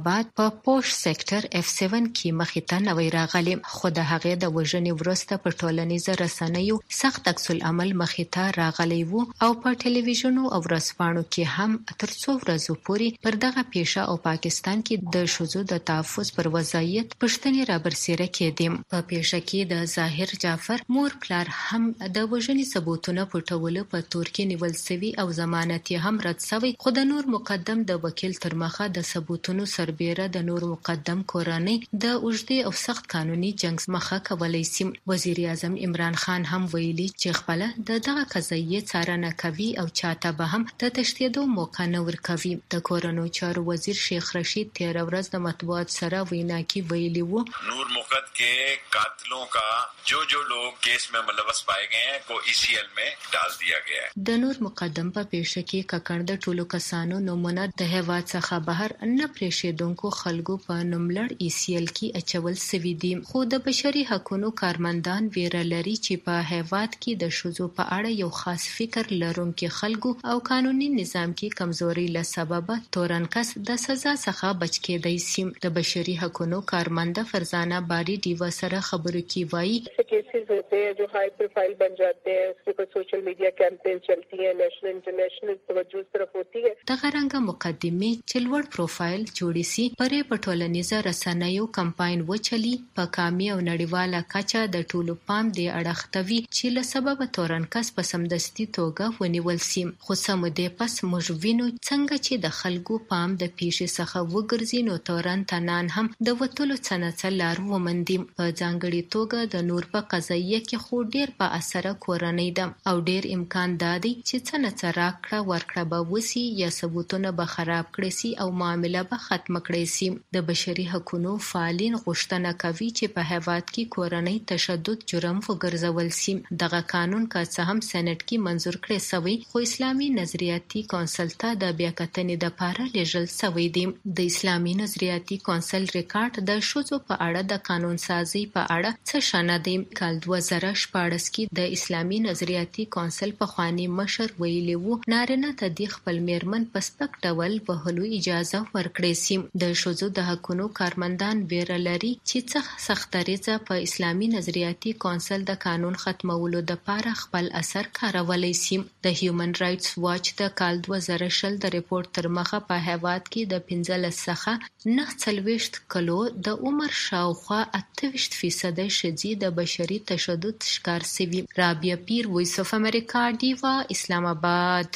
آباد په پوش سېکټر اف سبعه کې مخې ته نوې راغلي، خو د هغې د وژنې وروسته په ټولنیزو رسنیو سخت عکس العمل مخې ته راغلی وو او په ټلویزیون او ورځپاڼو کې هم تر څو ورځو پورې پر دغه پیښه او پاکستان کې د ښځو د تحفظ پر وضعیت پوښتنې رابرسېره کېدې. په پیښه کې د ظاهر جعفر مور پلار هم د وژنې ثبوتونه پټولو په تور کې نیول شوي او ضمانت یې هم رد شوی، خو د نور مقدم د وکیل تر مخه د ثبوتونو سربیره د نور مقدم کورنۍ د اوږدې او سخت قانوني جنگ مخه کولای شي. وزیر اعظم عمران خان هم ویلي چې خپل د دغه قضیې څارنه کوي او چاته به هم د تشدیدو موقع نه ورکوي. د کورونو چارو وزیر شیخ رشید تیر ورځ د مطبوعات سره وینا کې ویلي وو نور مقد के कातिलों का जो जो लोग केस में मुलवस पाए गए हैं को ईसीएल में डाल दिया गया है. د نور مقدم په پیښه کې ککړ د ټولو کسانو نومونه د هیواد څخه بهر نه پریښودونکو خلکو په نوملړ ای سی ایل کې اچول سوي دي، خو د بشري حقوقو کارمندان ویره لري چې په هیواد کې د ښځو په اړه یو خاص فکر لرونکي خلکو او قانوني نظام کې کمزوري له سببه تورنکس د سزا څخه بچ کېدای شي. د بشري حقوقو کارمنده فرزانه باری دیوا سره خبرو کې وایي केसेस होते हैं जो हाई प्रोफाइल बन जाते हैं, उसके ऊपर सोशल मीडिया कैंपेन चलती है, नेशनल इंटरनेशनल तवज्जो उस तरफ होती है. دغه رنګه مقدمه چې لوړ پروفایل جوړی سي پرې په ټولنیزه رسنیو کمپاین وچلی په کامي او نړیواله کچه د ټولو پام دی اړختوي چې له سبب تورنکس په سمدستي توګه ونیول سي. خو سم دې پس موږ وینو څنګه چې د خلکو پام د پیښې څخه وګرځي نو تورن تنان هم د وټولو څنڅه لار ومندي. په ځانګړي توګه د نور په قضیه کې خو ډیر په اثر کورنۍ ده او ډیر امکان دادی چې څنڅه راکړه ورکړه به وسی یا ثبوتونه به خراب کړي سي او معامله به ختم کړي سي. د بشري حقوقو فعالین غوښتنه کوي چې په هیواد کې کورنۍ تشدد جرم وګرځول سي. دغه قانون که څه هم سېنات کې منزور کړی شوی خو اسلامي نظریاتي کونسل ته د بیاکتنې د پاره لیږل شوی دی. د اسلامي نظریاتي کونسل ریکارډ د ښځو په اړه د قانون سازي په اړه څه شنه دی. کال دوه زره شپاړس کې د اسلامي نظریاتي کونسل په خواني مشر ویلي وو نارینه ته د خپل میرمن په سپک ډول وهلو اجازه ورکړي سي. د ښځو د حقوقو کارمندان ویره لري چې څه سخت ریزه په اسلامي نظریاتي کونسل د قانون ختمولو د پاره خپل اثر کارولی سي. د هیومن رائټس واچ د کال دوه زره شل د ریپورت تر مخه په هیواد کې د پنځلس څخه نه څلوېښت کلو د عمر شاوخوا اته ویشت فیصد ښځې د بشري تشدد ښکار شوي. رابعه پیر، وایس اف امریکا، ډیوا، اسلام آباد.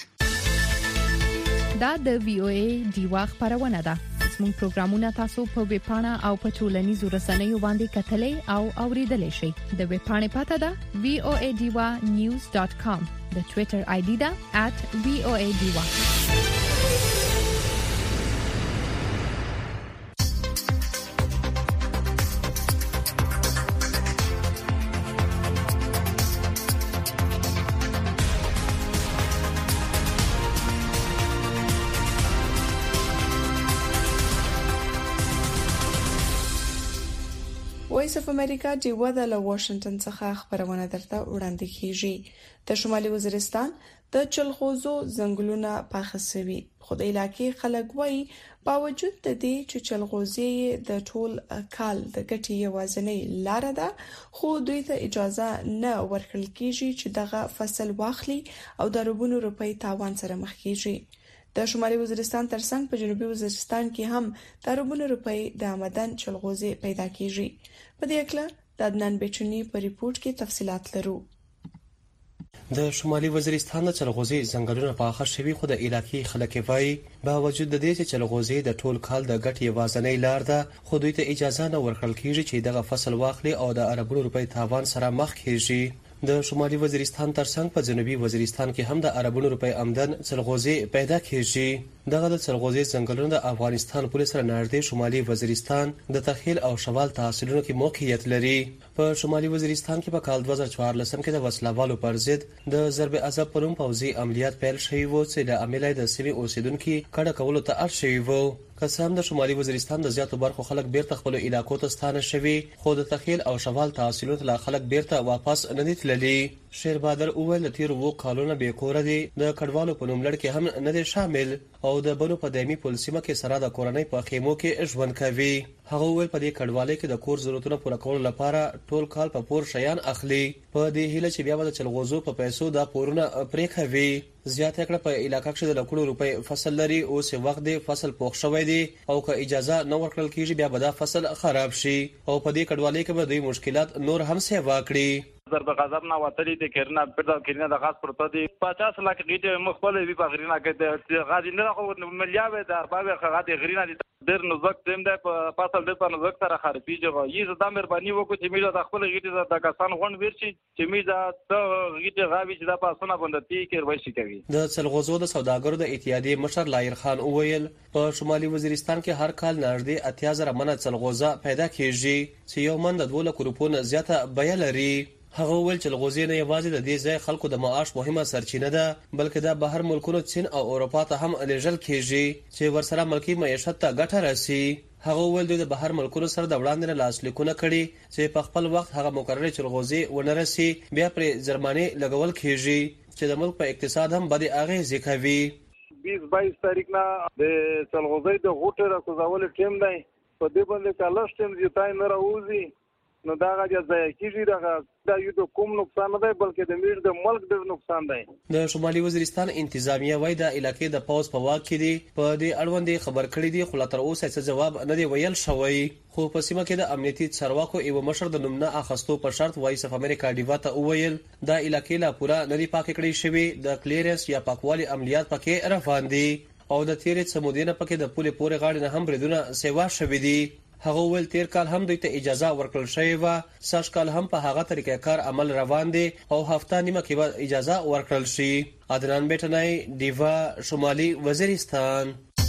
دا د وی او ای ډیوا خبرونه ده. زموږ پروګرامونه تاسو په ویب پاڼه او په ټولنیزو رسنیو باندې کتلې او اوریدلای شئ. د ویب پاڼې پته ده وی او ای ډیوا نیوز ډاٹ کام. د ټوئیټر آی ډي ده ات وی او ای ډیوا. وایس اف امریکا ډیوا د واشنگټن څخه خبرونه درته وړاندې کیږي. د شمالي وزیرستان د چلغوزو ځنګلونه پاخه شوي، خو د علاقې خلک وایي باوجود د دې چې چلغوزي د ټول کال د ګټې یوازینۍ لار ده، خو دوی ته اجازه نه ورکړل کیږي چې دغه فصل واخلي او د ربونو روپۍ تاوان سره مخ کیږي. د شمالي وزیرستان ترڅنګ په جنوبي وزیرستان کې هم د ربونو روپۍ د آمدن چلغوزي پیدا کیږي. په دې اړه د عدنان بیچونی په ریپورت کې تفصيلات لرو. د شمالي وزیرستان د چلغوزي ځنګلونه پاخه شوي، خو د علاقې خلک وایي باوجود د دې چې چلغوزي د ټول کال د ګټې یوازینۍ لار ده، خو دوی ته اجازه نه ورکړل کیږي چې دغه فصل واخلي او د عربونو روپۍ تاوان سره مخ کیږي. د شمالي وزیرستان ترڅنګ په جنوبي وزیرستان کې هم د عربونو روپۍ آمدن چلغوزي پیدا کیږي. دغه د چلغوزي ځنګلونه د افغانستان پولیس سره نږدې شمالي وزیرستان د تخیل او شمال تحصیلونو کې موقعیت لري. په شمالي وزیرستان کې په کال دوه زره څوارلس کې د وسلوالو پر ضد د ضرب عذاب پر نوم پوځي عملیات پیل شوي وو چې د عملیات د سیمې اوسیدونکو کډه کولو ته اړ شوي وو. قسم د شمالي وزیرستان د زیاتو برخو خلک بیرته خپل علاقو ته ستانه شوي، خو د تخیل او شمال تحصیلات لا خلک بیرته واپس نه دي تللي. شیر بادر اوویل د تیر وو کالونو به کور دي د کډوالو په نوملړ کې هم نه دي شامل او د بلو په دایمي پالیسي کې سره د کورنۍ په خیمو کې ژوند کوي. هغه ویل په دې کډوالۍ کې د کور ضرورتونو پوره کولو لپاره ټول کال په پور شیان اخلي، په دې هیله چې بیا د چلغوزو په پیسو د پورونه پرې کوي. زیات کړه په علاقې کې د لکړو روپۍ فصل لري، اوس وخت دی فصل پوښ شوی دی او که اجازه نه ورکړل کیږي بیا به دا فصل خراب شي او په دې کډوالۍ کې به دوی مشکلات نور هم سیوا کړي. ضرب غضب نه وتلی ته کرنا پر دا کرنا د غاز پروت دی پچاس لک غیټه مخبل وی په غرینا کې د غاز نه خو ملياوي د اربابه غاز غرینا دي ډیر نزک تم ده په فصل د پر نزک سره خرپیږي. یی زدا مهرباني وکړي چې میله د خپل غیټه د کسان غون ورشي چې میزه د غیټه غاوی چې د پاسونه بندتي کې ورشي کوي. د سلغوزو د سوداګرو د اتحادیې مشر لایر خان اوویل په شمالي وزیرستان کې هر کال نږدې اتیا زره منه سلغوزه پیدا کیږي چې یو من د دوه لک روپو نه زیاته بیه لري. هغه ول چې لغوزي نه یوازې د دې ځای خلکو د معاش مهمه سرچینه ده بلکې د بهر ملکونو چین او اروپا ته هم لیږل کیږي چې ورسره ملکی معیشت ته ګټه رسي. هغه ول د بهر ملکونو سره د وړاندې نه لاسلیکونه کړي چې په خپل وخت هغه مقرره چې لغوزي ونه رسي بیا پر جرمانه لګول کیږي چې د ملک په اقتصاد هم بد اغیز کوي. بیس بایس تاریخ نه د سلغوزي د غوټه راکوزول ټیم دی په دې باندې کالش ټیم زیاتای نه راوځي نو دا غاجه ځای کیږي دا دا یو د کوم نقصان نه دی بلکې د میر د ملک د نقصان دی. د شمالي وزیرستان انتظامیه وای د علاقې د پاوز په واک کې دی په دې اړوند خبر کړی دی خو تر اوسه څه جواب نه دی ویل شوی. خو په سیمه کې د امنیتي چارواکو ایو مشر د نومنه اخستو په شرط وایس اف امریکا ډیوا ته وویل د علاقې لا پورا ندی پاک کړی شوی د کلیرنس یا پاکوالي عملیات پکې روان دي او د تیرې سمودینه پکې د پوله پورې غاړې نه هم بریدونه سیوا شوی دي. هغه ول تیر کال هم دوی ته اجازه ورکړل شوی و، سږ کال هم په هغه طریقې کار عمل روان دي او هفته نیمه کې به اجازه ورکړل شي. عدنان بیٹنای دیوا شمالي وزیرستان.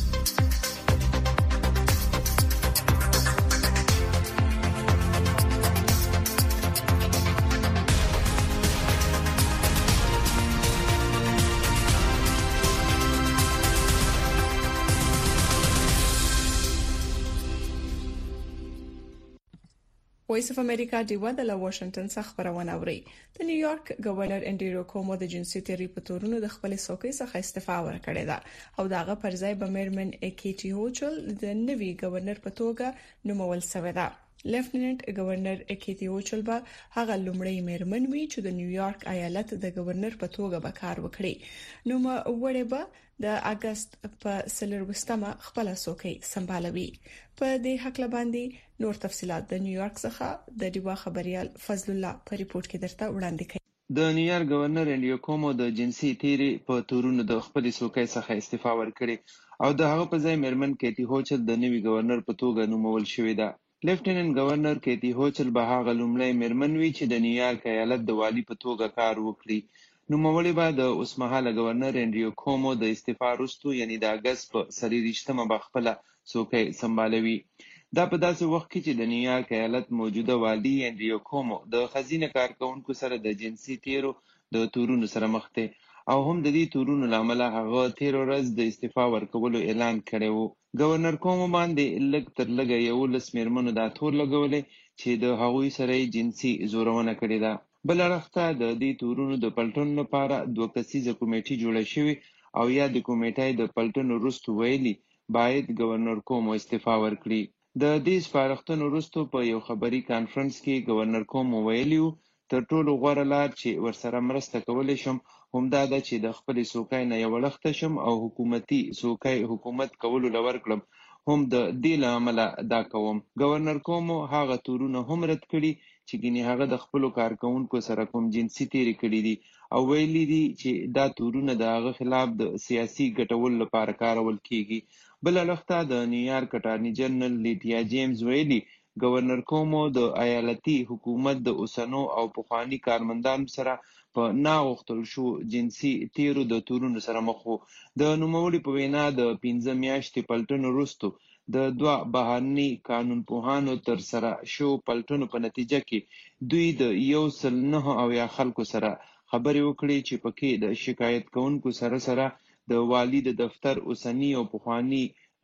وایس اف امریکا دیوا د واشنگټن څخه خبرونه اوري. د نیویارک گورنر انډریو کومو د جنسي تیری په تورونو د خپل څوکۍ څخه استعفا ورکړې ده او داغه پر ځای به میرمن اکیټي هوچل د نوي گورنر په توګه نومول شوې ده. لیفټیننټ گورنر اکیټي هوچل به هغه لومړی میرمن وي چې د نیویارک ایالت د گورنر په توګه به کار وکړي. نو ما وړه به د اگست په سلروستمه خپل څوکۍ سمبالوي. په دې حق لباندې نور تفصيلات د نیویارک څخه د دیوا خبريال فضل الله په ریپورت کې درته وړاندې کړي. د نیویارک گورنر انډریو کومو د جنسي تیری په تورونو د خپل څوکۍ څخه استعفا ورکړي او د هغه په ځای میرمن کیټي هوچل د نوي گورنر په توګه نومول شوې ده. لیفټیننټ گورنر کیټي هوچل به هغه لومړی میرمن وي چې د نیویارک ایالت د والی په توګه کار وکړي. نوموړی به د اوسمهاله گورنر انډریو کومو د استعفا وروسته یعنی د اگست په څلورویشتمه به خپل څوکۍ سمبالوي. دا په داسې وخت کې چې د نیویارک ایالت موجوده والی انډریو کومو د خزینه کارکونکو سره د جنسي تیرو د تورونو سره مخ دی او هم د دې تورونو لامل هغه تیر ورځ د استعفا ورکولو اعلان کړی وو. گورنر کومو باندې لږ تر لږه یو لس میرمنو دا تور لګولې چې د هغوی سره جنسي زورونه کړې ده. بل اړخته د دې تورونو د پلټون لپاره دوه کسیزه کمیټې جوړه شوې او یا د کمیټې د پلټون وروسته ویلي باید گورنر کومو استعفا ورکړي. د دې سپارښتنو وروسته په یو خبري کانفرنس کې گورنر کومو ویلي تر ټولو غوره لار چې ورسره مرسته کولی شم همدا ده چې د خپلې څوکۍ نه یو وړښته شم او حکومتي څوکۍ حکومت کولو له ورکړم. هم د دې له امله دا کوم. گورنر کومو هغه تورونه هم رد کړي چې ګینه هغه د خپل کارکونکو سره کوم جنسي تیری کړی دي او ویلي دي چې دا تورونه د هغه خلاف د سیاسي ګټول لپاره کارول کیږي. بل لخته د نیویارک اټارنی جنرال لیډیا جیمز ویلي گورنر کومو د ایالتي حکومت د اوسنو او پخوانی کارمندانو سره په ناغوښتل شو جنسي تیرو د تورونو سره مخ وو. د نوموړي په وینا د پنځه میاشتې پلټنو وروسته د دوه بهرني قانونپوهانو تر سره شو پلټنو په نتیجه کې دوی د یو سل نه اویا خلکو سره خبرې وکړې چې پکې د شکایت کوونکو سره سره د والی د دفتر اوسنی او پخوانی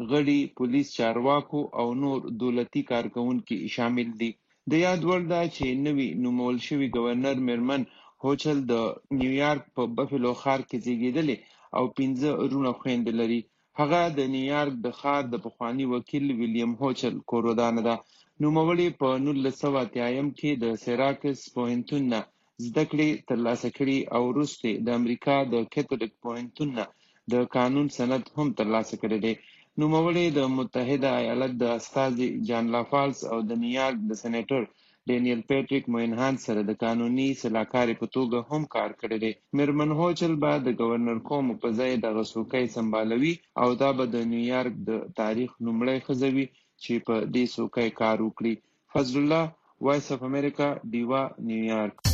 غړي، پولیس چارواکو او نور دولتي کارکونکي شامل دي. د یاد وړ ده چې نوی نومول شوی گورنر میرمن هوچل د نیویارک په بفلو ښار کې زیږیدلې او پنځه وروڼه خویندې لري. هغه د نیویارک د ښار د پخواني وکیل ویلیام هوچل کورودانه ده. نوموړې په نولس سوه اتیایم کې د سیراکس پوهنتون نه زده کړې ترلاسه کړي او وروسته د امریکا د کیتولیک پوهنتون نه د قانون سند هم ترلاسه کړی دی. نوموړې د متحده ایالت د استازي جان لافالس او د نیویارک د سېنیټر ډینیل پیټریک موینهان سره د قانوني سلاکارې په توګه هم کار کړی دی. میرمن هوچل به د گورنر کوم په ځای دغه څوکۍ سمبالوي او دا به د نیویارک د تاریخ لومړی ښځه وي چې په دې څوکۍ کار وکړي. فضل الله، وایس اف امریکا، ډیوا، نیویارک.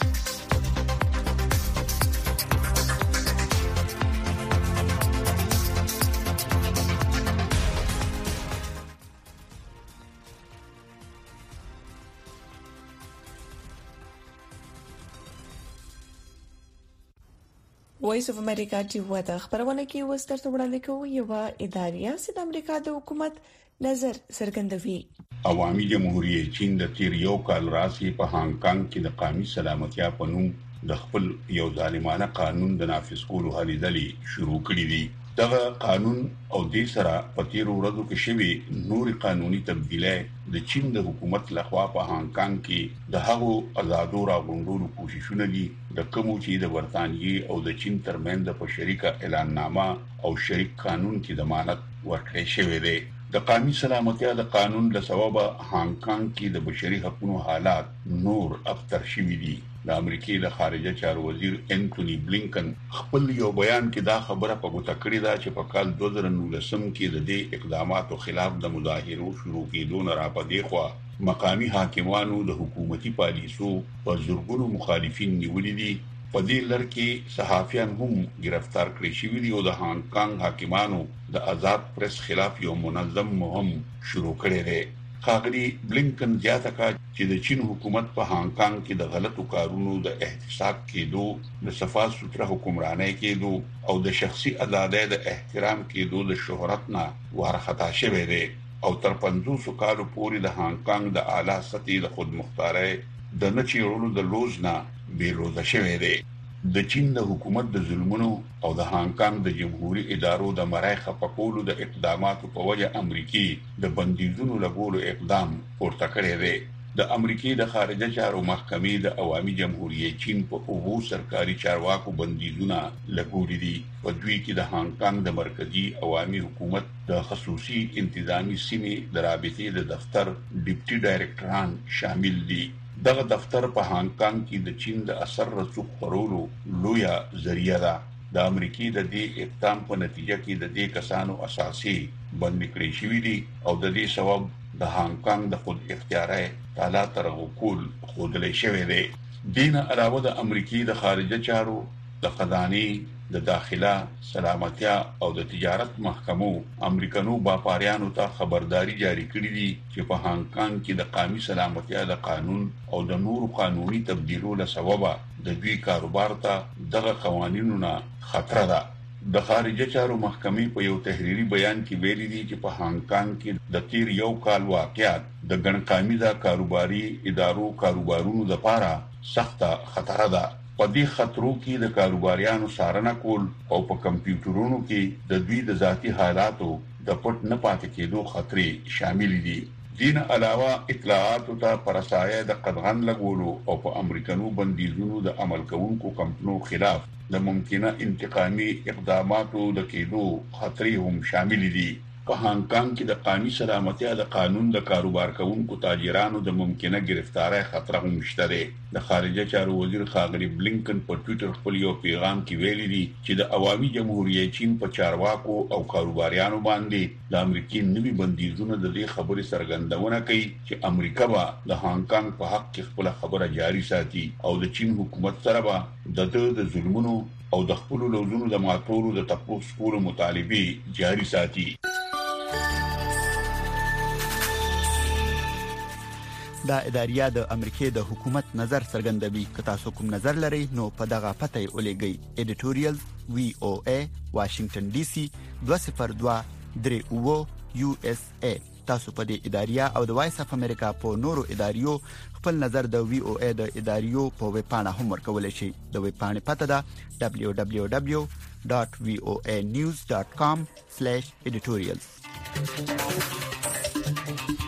وایس اف امریکا چې ودا خبرونه کې وستر ته وړاندې کوي یو ادارې چې د امریکا د حکومت نظر څرګندوي. عوامي جمهوریت چین د تیر یو کال راځي په هانګ کانګ کې د قومي سلامتیا په نوم د خپل یو ظالمانه قانون د نافذ کولو هلې ځلې شروع کړې دي. دغه قانون او د سره په تیر ورځو کې شوی نوري قانوني تبدیلۍ د چین د حکومت لخوا په هانګ کانګ کې د هغو آزادو راغونډولو کوششونه دي د کومو چې د برتانیې او د چین ترمنځ په شریکه اعلان نامه او شریک قانون کې ضمانت ورکړی شوی دی. د قومي سلامتیا د قانون له سببه هانګ کانګ کې د بشري حقوقو حالات نور ابتر شوي دي. د امریکای د خارجه چارو وزیر انټونی بلینکن خپل یو بیان کې دا خبره په ګوته کړې ده چې په کال دوه زره نولسم کې د دې اقداماتو خلاف د مظاهرو شروع کېدو نه راپدې خو مقامي حاکمانو د حکومتي پالیسو په زورګونو مخالفین نیولې دي. په دې لړ کې صحافیان هم گرفتار کړي شوي دي او د هانګ کانګ حاکمانو د آزاد پریس خلاف یو منظم مهم شروع کړی دی. ښاغلي بلینکن زیاته کړه چې د چین حکومت په هانګ کانګ کې د غلطو کارونو د احتساب کېدو، د صفا سوتره حکمرانۍ کېدو او د شخصي ازادۍ د احترام کېدو د شهرت نه وارخطا شوی دی او تر پنځوسو کالو پورې د هانګ کانګ د اعلی سطحې د خودمختارۍ د نه چیړلو د لوز نه بیلوزه شوی دی. د چین د حکومت د ظلمونو او د هانګ کانګ د جمهوریت ادارو د مرای خپکولو د اقداماتو په وجه امریکای د بندیزونو لګولو اقدام پورته کړی دی. د امریکای د خارجه چارو محکمې د عوامي جمهوریت چین په اوو سرکاري چارواکو بندیزونه لګولي دي. په دوی کې د هانګ کانګ د مرکزی عوامي حکومت د خصوصي انتظامی سیمې د رابطې د دفتر ډیپټي ډایرکټران شامل دي. دغه دفتر په هانګ کانګ کې د چین د اثر رسوخ خورولو لویه ذریعہ ده. د امریکای د دې اقدام په نتیجه کې د دې کسانو اساسي بند کړی شوی دي او د دې سبب د هانګ کانګ د خود اختیاري تعالی ترغکول خودلې شوی دی. دین علاوه د امریکای د خارجه چارو، د خزانه، د داخله، سلامتیا او د تجارت محکمو امریکانو باپاریانو ته خبرداري جاری کړې دي چې په هانګ کانګ کې د قومي سلامتیا د قانون او د نورو قانوني تبدیلو له سببه د دوی کاروبار ته دغه قوانینو نه خطر ده. د خارجه چارو محکمې په یو تحریری بیان کې ویلي دي چې په هانګ کانګ کې د تیر یو کال واقعیت د ګڼقامیزه کاروباري ادارو کاروبارونو لپاره سخته خطر ده. په دې خطرو کې د کاروباریانو څارنه کول او په کمپیوټرونو کې د دوی د ذاتی حالاتو د پټ نه پاتې کېدو خطرې شامل دي. دین علاوه اطلاعاتو ته پرسایه د قدغن لګولو او په امریکانو بندیزونو د عمل کوونکو کمپنو خلاف د ممکنه انتقامي اقداماتو د کېدو خطرې هم شامل دي. په هانګ کانګ کې د قومي سلامتیا د قانون د کاروبار کوونکو تاجرانو د ممکنه گرفتارۍ خطر هم شته دی. د خارجه چارو وزیر ښاغلي بلینکن په ټوئیټر خپل یو پیغام کې ویلي دي چې د عوامي جمهوریت چین په چارواکو او کاروباریانو باندې د امریکای نوي بندیزونه د دې خبرې څرګندونه کوي چې امریکا به د هانګ کانګ په حق کې خپل خبره جاری ساتي او د چین حکومت سره به د ده د ظلمونو او د خپل لوزونو د ماتولو د تپوس کولو مطالبه جاری ساتي. دا اداریه د امریکای د حکومت نظر څرګندوي. که تاسو کوم نظر لرئ نو په دغه پته ولېږئ. ایډیټوریال وی او ای واشنگټن ډي سي دوه صفر دوه درې او یو اس ای. تاسو په دې اداریه او د وایس اف امریکا په نورو اداریو خپل نظر د وی او ای د اداریو په ویب پاڼه هم ورکولای شئ. د ویب پاڼې پته ده دبليو دبليو دبليو ډاټ وی او ای نیوز ډاټ کام سلیش ایډیټوریالز.